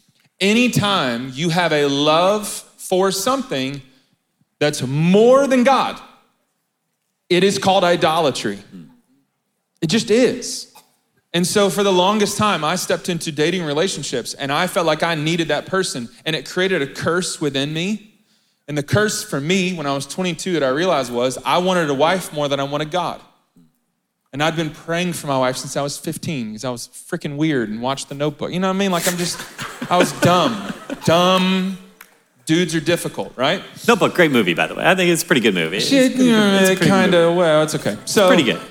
Anytime you have a love for something that's more than God, it is called idolatry. It just is. And so for the longest time, I stepped into dating relationships and I felt like I needed that person, and it created a curse within me. And the curse for me when I was twenty-two that I realized was I wanted a wife more than I wanted God. And I'd been praying for my wife since I was fifteen because I was freaking weird and watched The Notebook. You know what I mean? Like I'm just, I was dumb. Dumb dudes are difficult, right? Notebook, great movie, by the way. I think it's a pretty good movie. It's, Shit, you know, it's kind of, well, it's okay. So pretty good.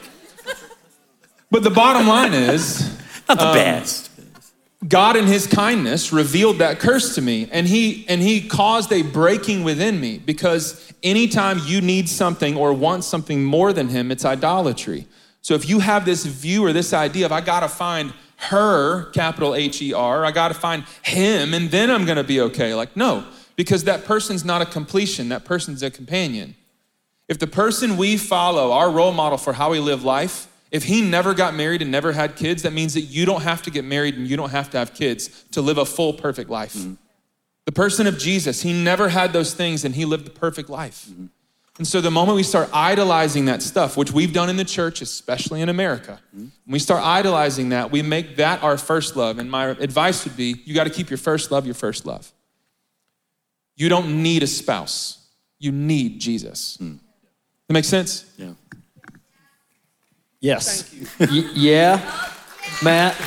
But the bottom line is, not the um, best. God in his kindness revealed that curse to me, and he and he caused a breaking within me, because anytime you need something or want something more than him, it's idolatry. So if you have this view or this idea of I gotta find her, capital H E R, I gotta find him and then I'm gonna be okay. Like, no, because that person's not a completion, that person's a companion. If the person we follow, our role model for how we live life, if he never got married and never had kids, that means that you don't have to get married and you don't have to have kids to live a full, perfect life. Mm-hmm. The person of Jesus, he never had those things and he lived the perfect life. Mm-hmm. And so the moment we start idolizing that stuff, which we've done in the church, especially in America, mm-hmm. when we start idolizing that, we make that our first love. And my advice would be, you gotta keep your first love your first love. You don't need a spouse. You need Jesus. Mm. That makes sense? Yeah. Yes. Thank you. Y- yeah, Matt.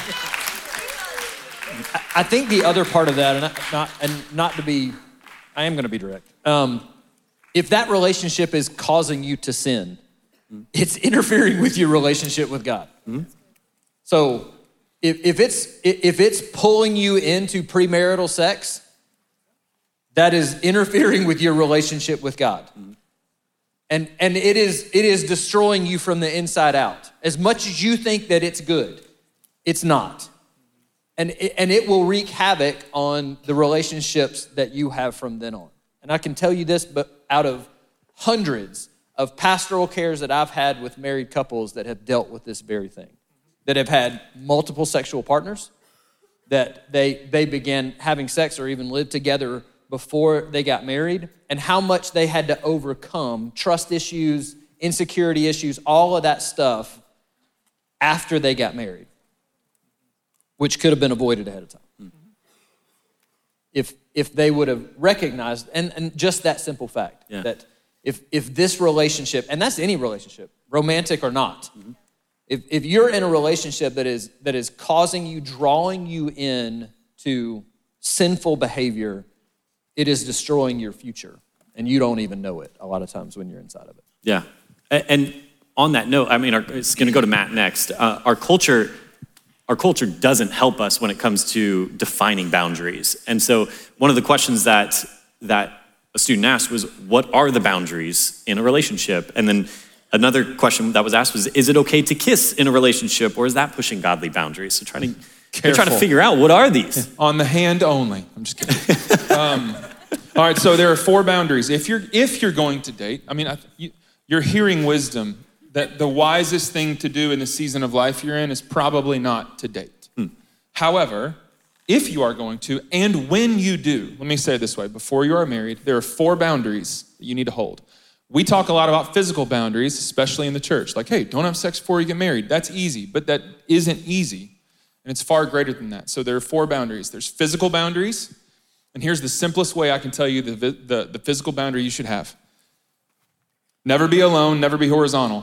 I think the other part of that, and not, and not to be, I am going to be direct. Um, if that relationship is causing you to sin, mm-hmm. it's interfering with your relationship with God. Mm-hmm. So if, if it's if it's pulling you into premarital sex, that is interfering with your relationship with God. Mm-hmm. And, and it is it is destroying you from the inside out. As much as you think that it's good, it's not. And it, and it will wreak havoc on the relationships that you have from then on. And I can tell you this, but out of hundreds of pastoral cares that I've had with married couples that have dealt with this very thing, that have had multiple sexual partners, that they they began having sex or even lived together before they got married, and how much they had to overcome trust issues, insecurity issues, all of that stuff after they got married, which could have been avoided ahead of time. Mm-hmm. If if they would have recognized, and, and just that simple fact, yeah. that if if this relationship, and that's any relationship, romantic or not, mm-hmm. if if you're in a relationship that is that is causing you, drawing you in to sinful behavior, it is destroying your future. And you don't even know it a lot of times when you're inside of it. Yeah. And on that note, I mean, our, it's going to go to Matt next. Uh, our culture, our culture doesn't help us when it comes to defining boundaries. And so one of the questions that that a student asked was, what are the boundaries in a relationship? And then another question that was asked was, is it okay to kiss in a relationship, or is that pushing godly boundaries? So trying to, they're trying to figure out, what are these? On the hand only. I'm just kidding. um, all right, so there are four boundaries. If you're if you're going to date, I mean, I, you, you're hearing wisdom that the wisest thing to do in the season of life you're in is probably not to date. Hmm. However, if you are going to, and when you do, let me say it this way, before you are married, there are four boundaries that you need to hold. We talk a lot about physical boundaries, especially in the church. Like, hey, don't have sex before you get married. That's easy, but that isn't easy. And it's far greater than that. So there are four boundaries. There's physical boundaries. And here's the simplest way I can tell you the, the, the physical boundary you should have. Never be alone, never be horizontal.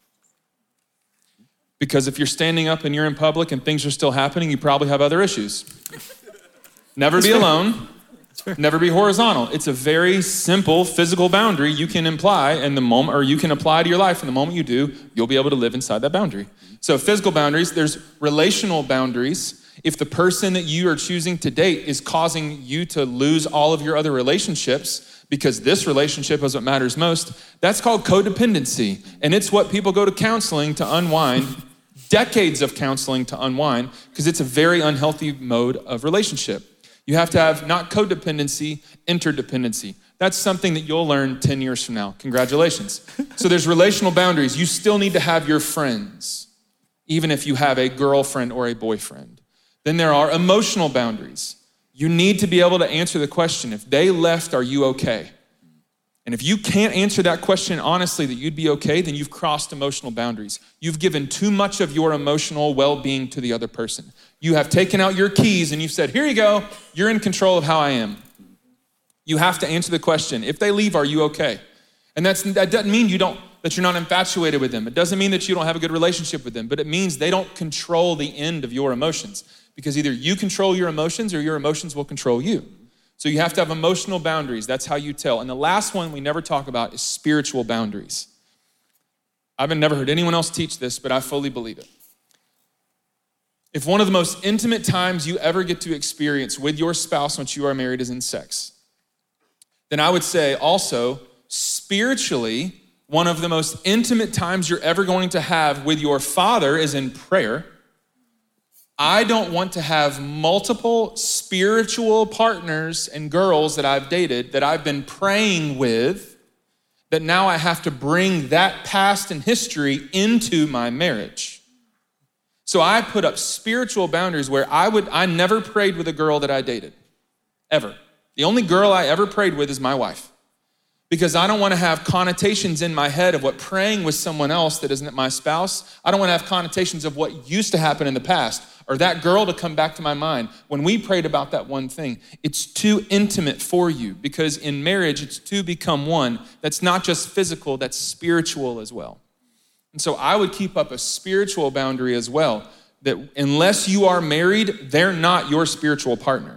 Because if you're standing up and you're in public and things are still happening, you probably have other issues. Never be alone. Never be horizontal. It's a very simple physical boundary you can imply in the moment, or you can apply to your life. And the moment you do, you'll be able to live inside that boundary. So physical boundaries, there's relational boundaries. If the person that you are choosing to date is causing you to lose all of your other relationships because this relationship is what matters most, that's called codependency. And it's what people go to counseling to unwind, decades of counseling to unwind, because it's a very unhealthy mode of relationship. You have to have not codependency, interdependency. That's something that you'll learn ten years from now. Congratulations. So there's relational boundaries. You still need to have your friends, even if you have a girlfriend or a boyfriend. Then there are emotional boundaries. You need to be able to answer the question, if they left, are you okay? And if you can't answer that question honestly, that you'd be okay, then you've crossed emotional boundaries. You've given too much of your emotional well-being to the other person. You have taken out your keys and you've said, here you go, you're in control of how I am. You have to answer the question, if they leave, are you okay? And that's, that doesn't mean you don't, that you're not infatuated with them. It doesn't mean that you don't have a good relationship with them, but it means they don't control the end of your emotions, because either you control your emotions or your emotions will control you. So you have to have emotional boundaries. That's how you tell. And the last one we never talk about is spiritual boundaries. I've never heard anyone else teach this, but I fully believe it. If one of the most intimate times you ever get to experience with your spouse once you are married is in sex, then I would say also, spiritually, one of the most intimate times you're ever going to have with your Father is in prayer. I don't want to have multiple spiritual partners and girls that I've dated that I've been praying with, that now I have to bring that past and history into my marriage. So I put up spiritual boundaries where I would, I never prayed with a girl that I dated, ever. The only girl I ever prayed with is my wife, because I don't want to have connotations in my head of what praying with someone else that isn't my spouse. I don't want to have connotations of what used to happen in the past, or that girl to come back to my mind when we prayed about that one thing. It's too intimate for you, because in marriage, it's two become one. That's not just physical, that's spiritual as well. And so I would keep up a spiritual boundary as well, that unless you are married, they're not your spiritual partner.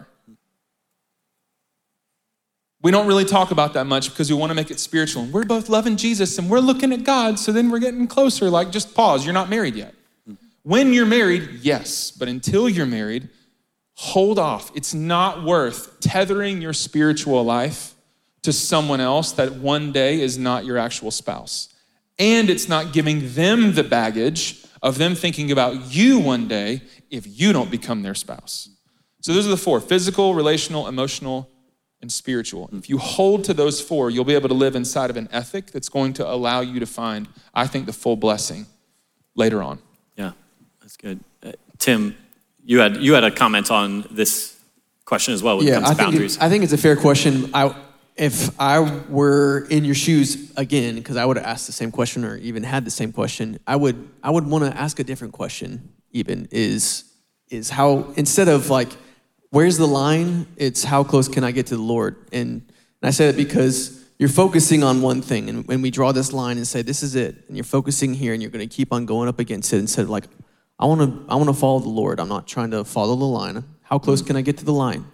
We don't really talk about that much because we want to make it spiritual. And we're both loving Jesus and we're looking at God, so then we're getting closer. Like, just pause, you're not married yet. When you're married, yes, but until you're married, hold off. It's not worth tethering your spiritual life to someone else that one day is not your actual spouse. And it's not giving them the baggage of them thinking about you one day if you don't become their spouse. So those are the four: physical, relational, emotional, and spiritual. If you hold to those four, you'll be able to live inside of an ethic that's going to allow you to find, I think, the full blessing later on. Yeah, that's good. Uh, Tim, you had you had a comment on this question as well when yeah, it comes to I think boundaries. It, I think it's a fair question. I, if I were in your shoes again, because I would have asked the same question or even had the same question, I would I would want to ask a different question. Even is is how, instead of like, where's the line? It's how close can I get to the Lord? And, and I say that because you're focusing on one thing. And when we draw this line and say, this is it, and you're focusing here and you're going to keep on going up against it instead of like, I want to I want to follow the Lord. I'm not trying to follow the line. How close can I get to the line? Mm.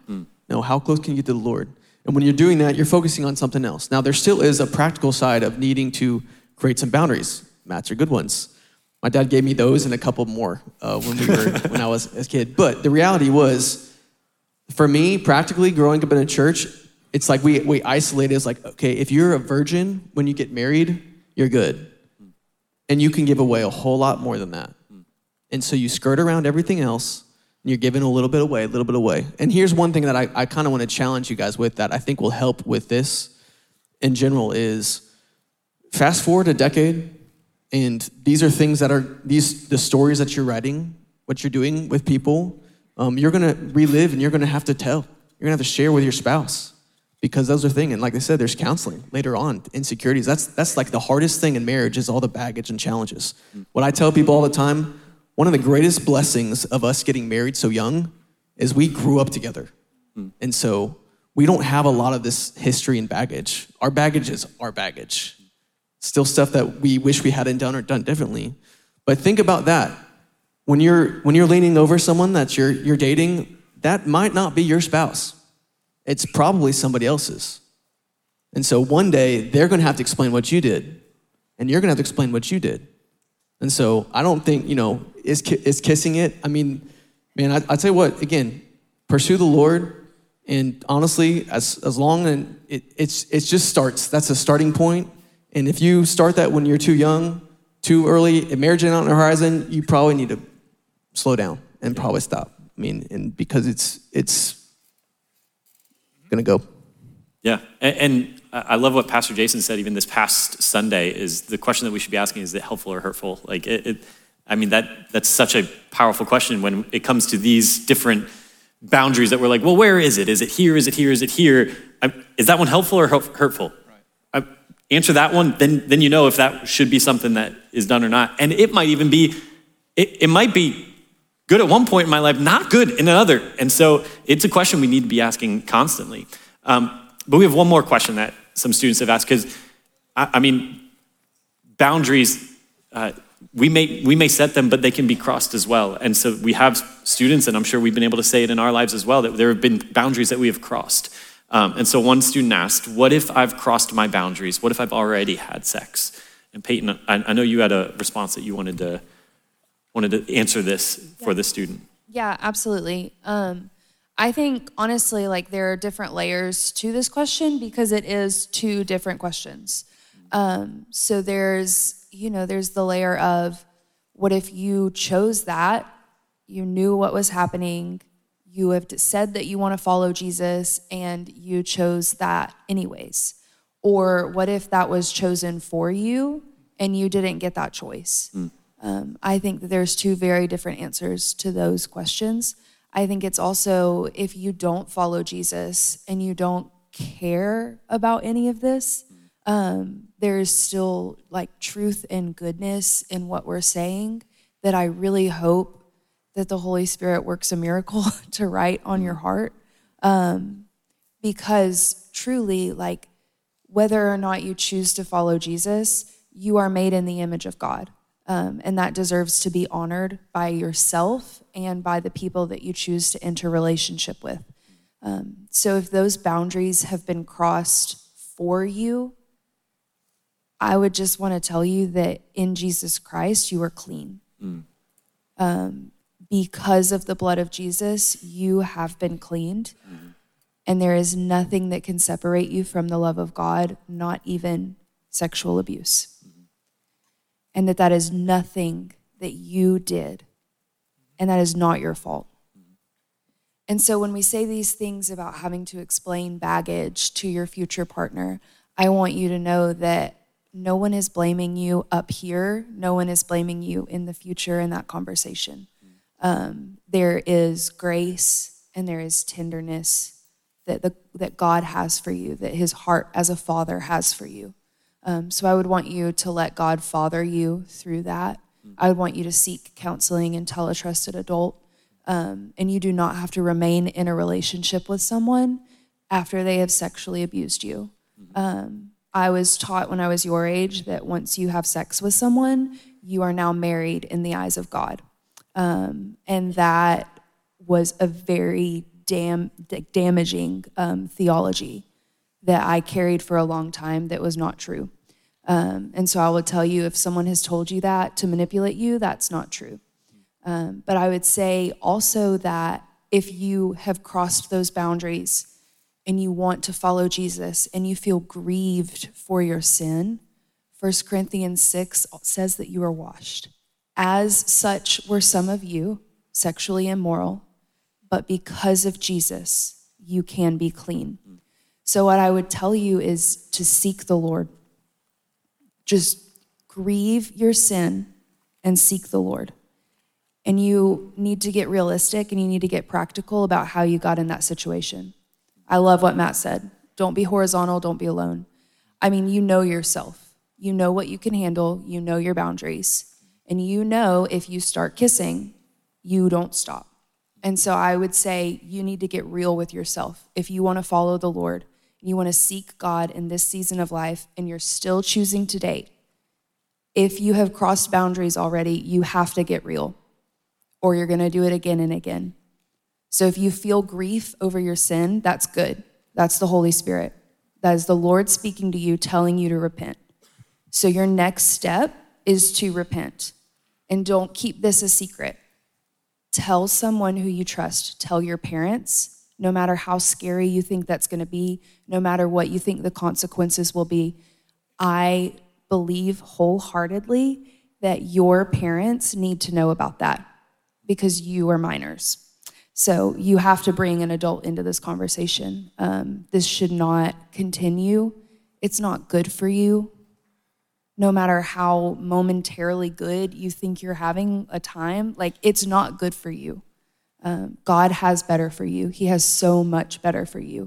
No, how close can you get to the Lord? And when you're doing that, you're focusing on something else. Now, there still is a practical side of needing to create some boundaries. Matt's are good ones. My dad gave me those and a couple more uh, when we were when I was a kid. But the reality was, for me, practically growing up in a church, it's like we we isolated. It's like, okay, if you're a virgin when you get married, you're good, and you can give away a whole lot more than that. And so you skirt around everything else, and you're giving a little bit away, a little bit away. And here's one thing that I, I kind of want to challenge you guys with that I think will help with this in general is fast forward a decade. And these are things that are, these the stories that you're writing, what you're doing with people, um, you're going to relive and you're going to have to tell. You're going to have to share with your spouse because those are things. And like I said, there's counseling later on, insecurities. That's that's like the hardest thing in marriage is all the baggage and challenges. What I tell people all the time, one of the greatest blessings of us getting married so young is we grew up together. And so we don't have a lot of this history and baggage. Our baggage is our baggage. Still stuff that we wish we hadn't done or done differently. But think about that. When you're when you're leaning over someone that you're you're dating, that might not be your spouse. It's probably somebody else's. And so one day they're going to have to explain what you did, and you're going to have to explain what you did. And so I don't think, you know, is is kissing it? I mean, man, I I tell you what, again, pursue the Lord, and honestly, as as long as it it's it just starts. That's a starting point. And if you start that when you're too young, too early, if marriage ain't on the horizon, you probably need to slow down and probably stop. I mean, and because it's it's gonna go. Yeah, and, and I love what Pastor Jason said even this past Sunday is the question that we should be asking, is it helpful or hurtful? Like, it, it I mean, that that's such a powerful question when it comes to these different boundaries that we're like, well, where is it? Is it here? Is it here? Is it here? I, is that one helpful or hurtful? Right. I, answer that one, then then you know if that should be something that is done or not. And it might even be, it, it might be good at one point in my life, not good in another. And so it's a question we need to be asking constantly. Um, but we have one more question that some students have asked, because, I, I mean, boundaries, uh, we may we may set them, but they can be crossed as well. And so we have students, and I'm sure we've been able to say it in our lives as well, that there have been boundaries that we have crossed. Um, and so one student asked, what if I've crossed my boundaries? What if I've already had sex? And Peyton, I, I know you had a response that you wanted to wanted to answer this yeah. for the student. Yeah, absolutely. Um, I think, honestly, like there are different layers to this question because it is two different questions. Um, so there's, you know, there's the layer of what if you chose that, you knew what was happening, you have said that you want to follow Jesus and you chose that anyways. Or what if that was chosen for you and you didn't get that choice? Mm. Um, I think that there's two very different answers to those questions. I think it's also if you don't follow Jesus and you don't care about any of this, um, there's still like truth and goodness in what we're saying that I really hope that the Holy Spirit works a miracle to write on your heart. Um, because truly, like, whether or not you choose to follow Jesus, you are made in the image of God. Um, and that deserves to be honored by yourself and by the people that you choose to enter relationship with. Um, so if those boundaries have been crossed for you, I would just want to tell you that in Jesus Christ, you are clean. Mm. Um, Because of the blood of Jesus, you have been cleaned. Mm-hmm. And there is nothing that can separate you from the love of God, not even sexual abuse. Mm-hmm. And that that is nothing that you did, and that is not your fault. Mm-hmm. And so when we say these things about having to explain baggage to your future partner, I want you to know that no one is blaming you up here. No one is blaming you in the future in that conversation. Um, there is grace and there is tenderness that the, that God has for you, that his heart as a father has for you. Um, so I would want you to let God father you through that. I would want you to seek counseling and tell a trusted adult. Um, and you do not have to remain in a relationship with someone after they have sexually abused you. Um, I was taught when I was your age that once you have sex with someone, you are now married in the eyes of God. Um, and that was a very dam- damaging um, theology that I carried for a long time that was not true. Um, and so I would tell you, if someone has told you that to manipulate you, that's not true. Um, but I would say also that if you have crossed those boundaries and you want to follow Jesus and you feel grieved for your sin, First Corinthians six says that you are washed. As such were some of you, sexually immoral, but because of Jesus, you can be clean. So what I would tell you is to seek the Lord. Just grieve your sin and seek the Lord. And you need to get realistic and you need to get practical about how you got in that situation. I love what Matt said. Don't be horizontal, don't be alone. I mean, you know yourself. You know what you can handle. You know your boundaries. And you know if you start kissing, you don't stop. And so I would say you need to get real with yourself. If you want to follow the Lord, you want to seek God in this season of life, and you're still choosing to date, if you have crossed boundaries already, you have to get real, or you're going to do it again and again. So if you feel grief over your sin, that's good. That's the Holy Spirit. That is the Lord speaking to you, telling you to repent. So your next step is to repent. And don't keep this a secret. Tell someone who you trust. Tell your parents, no matter how scary you think that's going to be, no matter what you think the consequences will be. I believe wholeheartedly that your parents need to know about that because you are minors. So you have to bring an adult into this conversation. Um, this should not continue. It's not good for you. No matter how momentarily good you think you're having a time, like it's not good for you. Um, God has better for you. He has so much better for you.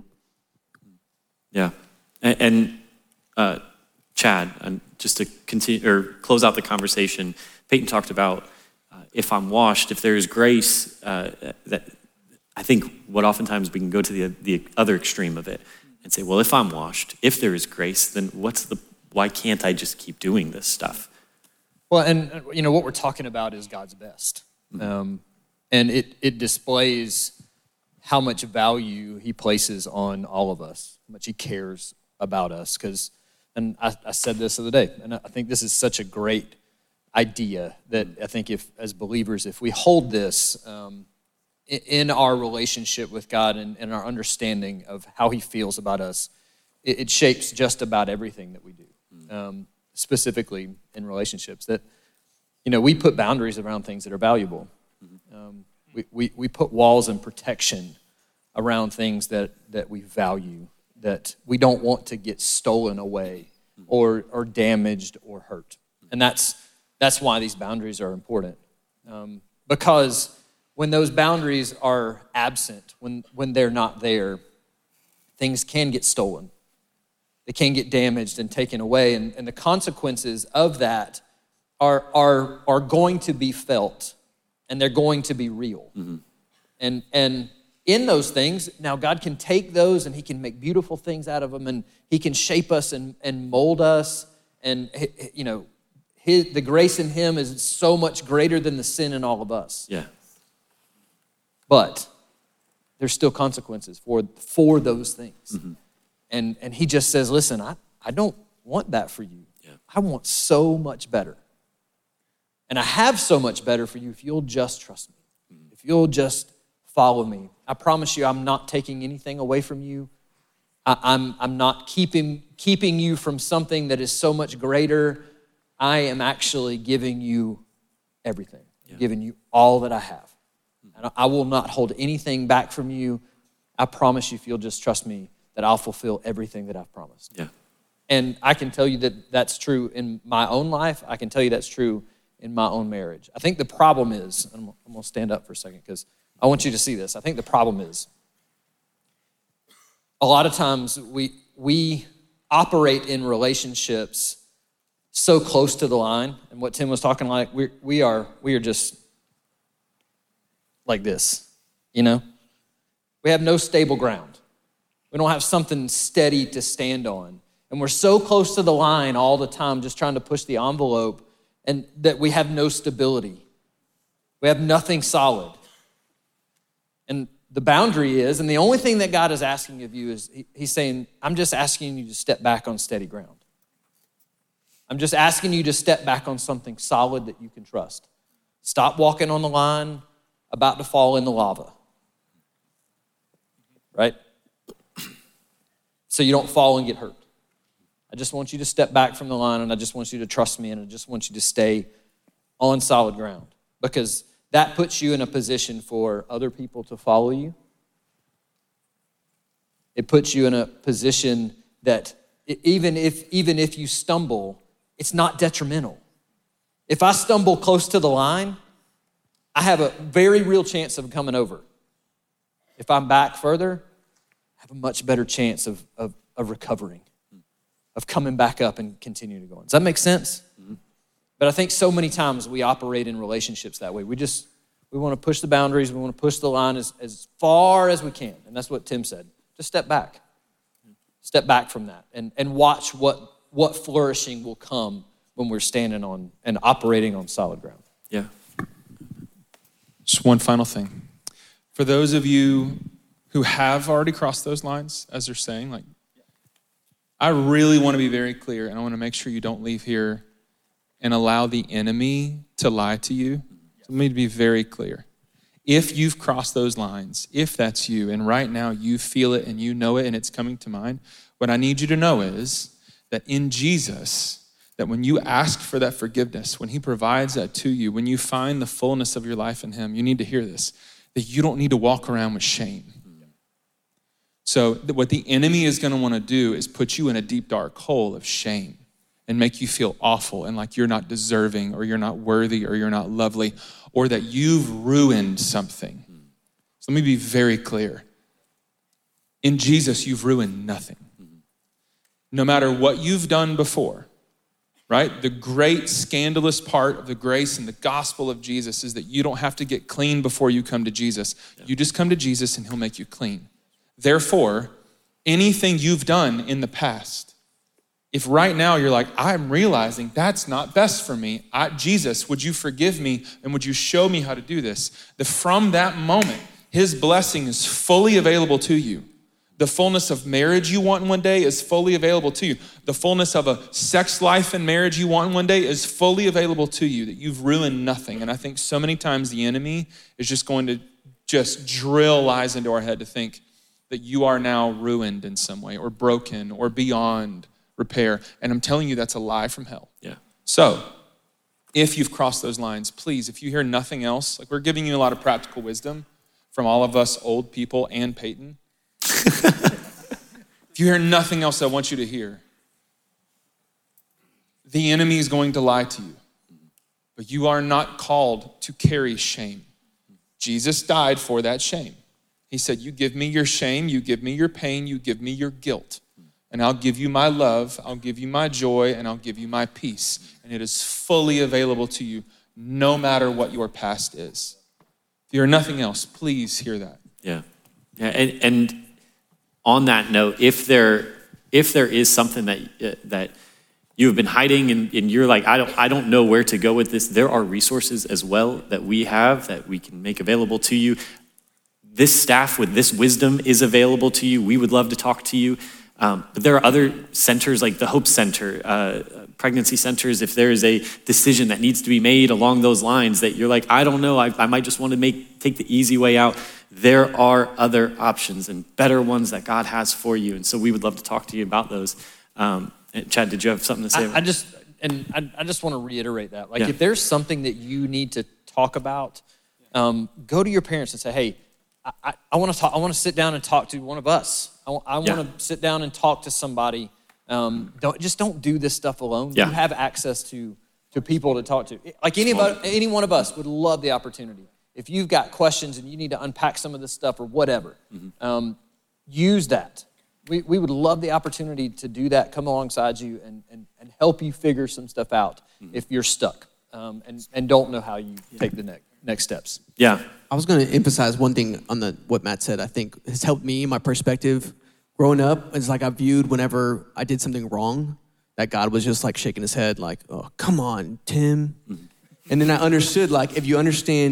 Yeah, and, and uh, Chad, and just to continue or close out the conversation, Peyton talked about uh, if I'm washed, if there is grace. Uh, that I think what oftentimes we can go to the the other extreme of it and say, well, if I'm washed, if there is grace, then what's the why can't I just keep doing this stuff? Well, and you know what we're talking about is God's best, mm-hmm. um, and it it displays how much value He places on all of us, how much He cares about us. Because, and I, I said this the other day, and I think this is such a great idea that I think if as believers, if we hold this um, in, in our relationship with God and, and our understanding of how He feels about us, it, it shapes just about everything that we do. Um, specifically in relationships, that, you know, we put boundaries around things that are valuable. Um, we, we, we put walls and protection around things that, that we value, that we don't want to get stolen away or, or damaged or hurt. And that's, that's why these boundaries are important. Um, because when those boundaries are absent, when, when they're not there, things can get stolen. They can get damaged and taken away, and, and the consequences of that are, are, are going to be felt, and they're going to be real. Mm-hmm. And, and in those things, now God can take those and He can make beautiful things out of them, and He can shape us and, and mold us, and you know, his, the grace in Him is so much greater than the sin in all of us. Yeah. But there's still consequences for, for those things. Mm-hmm. And and He just says, listen, I, I don't want that for you. Yeah. I want so much better. And I have so much better for you if you'll just trust me. Mm. If you'll just follow me. I promise you I'm not taking anything away from you. I, I'm, I'm not keeping, keeping you from something that is so much greater. I am actually giving you everything. Yeah. Giving you all that I have. Mm. And I, I will not hold anything back from you. I promise you if you'll just trust me, that I'll fulfill everything that I've promised. Yeah. And I can tell you that that's true in my own life. I can tell you that's true in my own marriage. I think the problem is, I'm, I'm gonna stand up for a second because I want you to see this. I think the problem is, a lot of times we, we operate in relationships so close to the line, and what Tim was talking like, we we are we are just like this, you know? We have no stable ground. We don't have something steady to stand on. And we're so close to the line all the time, just trying to push the envelope, and that we have no stability. We have nothing solid. And the boundary is, and the only thing that God is asking of you is, he, he's saying, I'm just asking you to step back on steady ground. I'm just asking you to step back on something solid that you can trust. Stop walking on the line, about to fall in the lava. Right? So you don't fall and get hurt. I just want you to step back from the line, and I just want you to trust me, and I just want you to stay on solid ground, because that puts you in a position for other people to follow you. It puts you in a position that even if, even if you stumble, it's not detrimental. If I stumble close to the line, I have a very real chance of coming over. If I'm back further, I have a much better chance of, of, of recovering, of coming back up and continuing to go on. Does that make sense? Mm-hmm. But I think so many times we operate in relationships that way. We just, we want to push the boundaries. We want to push the line as, as far as we can. And that's what Tim said. Just step back. Step back from that and, and watch what, what flourishing will come when we're standing on and operating on solid ground. Yeah. Just one final thing. For those of you who have already crossed those lines, as they're saying, like, I really want to be very clear, and I want to make sure you don't leave here and allow the enemy to lie to you. So let me be very clear. If you've crossed those lines, if that's you, and right now you feel it and you know it and it's coming to mind, what I need you to know is that in Jesus, that when you ask for that forgiveness, when he provides that to you, when you find the fullness of your life in him, you need to hear this, that you don't need to walk around with shame. So what the enemy is going to want to do is put you in a deep, dark hole of shame and make you feel awful and like you're not deserving or you're not worthy or you're not lovely or that you've ruined something. So let me be very clear. In Jesus, you've ruined nothing. No matter what you've done before, right? The great scandalous part of the grace and the gospel of Jesus is that you don't have to get clean before you come to Jesus. You just come to Jesus and he'll make you clean. Therefore, anything you've done in the past, if right now you're like, I'm realizing that's not best for me, I, Jesus, would you forgive me and would you show me how to do this? The, from that moment, his blessing is fully available to you. The fullness of marriage you want in one day is fully available to you. The fullness of a sex life and marriage you want in one day is fully available to you, that you've ruined nothing. And I think so many times the enemy is just going to just drill lies into our head to think that you are now ruined in some way or broken or beyond repair. And I'm telling you, that's a lie from hell. Yeah. So if you've crossed those lines, please, if you hear nothing else, like we're giving you a lot of practical wisdom from all of us old people and Peyton. If you hear nothing else, I want you to hear. The enemy is going to lie to you, but you are not called to carry shame. Jesus died for that shame. He said, you give me your shame, you give me your pain, you give me your guilt, and I'll give you my love, I'll give you my joy, and I'll give you my peace. And it is fully available to you no matter what your past is. If you hear nothing else, please hear that. Yeah. Yeah. And, and on that note, if there if there is something that uh, that you have been hiding and, and you're like, I don't I don't know where to go with this, there are resources as well that we have that we can make available to you. This staff with this wisdom is available to you. We would love to talk to you. Um, but there are other centers like the Hope Center, uh, pregnancy centers. If there is a decision that needs to be made along those lines that you're like, I don't know, I, I might just want to make take the easy way out. There are other options and better ones that God has for you. And so we would love to talk to you about those. Um, and Chad, did you have something to say? I, I just, and I, I just want to reiterate that. Like yeah. if there's something that you need to talk about, um, go to your parents and say, hey, I, I, I want to talk, I want to sit down and talk to one of us. I, I want yeah. to sit down and talk to somebody. Um, don't, just don't do this stuff alone. Yeah. You have access to, to people to talk to. Like anybody, any one of us would love the opportunity. If you've got questions and you need to unpack some of this stuff or whatever, mm-hmm. um, use that. We, we would love the opportunity to do that, come alongside you and, and, and help you figure some stuff out mm-hmm. if you're stuck um, and, and don't know how you take the next, next steps. Yeah. I was going to emphasize one thing on the what Matt said. I think has helped me, my perspective. Growing up, it's like I viewed whenever I did something wrong, that God was just like shaking his head like, oh, come on, Tim. Mm-hmm. And then I understood, like, if you understand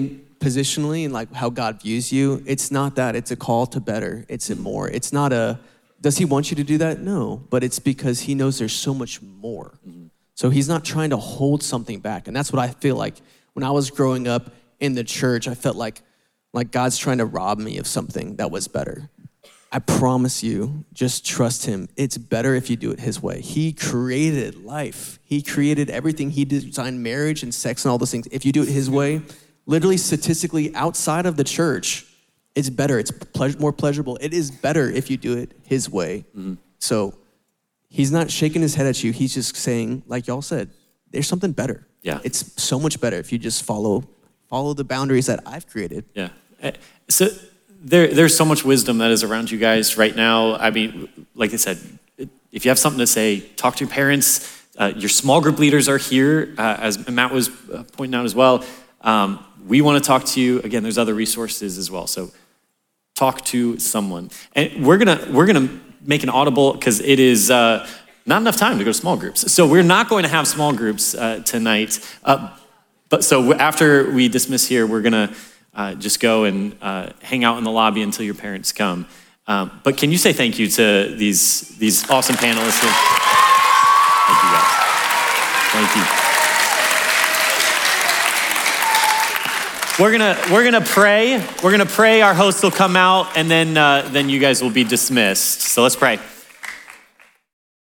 positionally and like how God views you, it's not that. It's a call to better. It's a more. It's not a, does he want you to do that? No, but it's because he knows there's so much more. Mm-hmm. So he's not trying to hold something back. And that's what I feel like when I was growing up in the church, I felt like, like God's trying to rob me of something that was better. I promise you, just trust him. It's better if you do it his way. He created life. He created everything. He designed marriage and sex and all those things. If you do it his way, literally statistically outside of the church, it's better. It's ple- more pleasurable. It is better if you do it his way. Mm-hmm. So he's not shaking his head at you. He's just saying, like y'all said, there's something better. Yeah. It's so much better if you just follow follow the boundaries that I've created. Yeah. So there, there's so much wisdom that is around you guys right now. I mean, like I said, if you have something to say, talk to your parents. Uh, your small group leaders are here, uh, as Matt was pointing out as well. Um, we want to talk to you. Again, there's other resources as well. So talk to someone. And we're gonna we're gonna make an audible because it is uh, not enough time to go to small groups. So we're not going to have small groups uh, tonight. Uh, but so after we dismiss here, we're gonna uh, just go and uh, hang out in the lobby until your parents come. Um, but can you say thank you to these these awesome panelists here? Thank you guys. Thank you. We're gonna we're gonna pray. We're gonna pray. Our hosts will come out, and then uh, then you guys will be dismissed. So let's pray.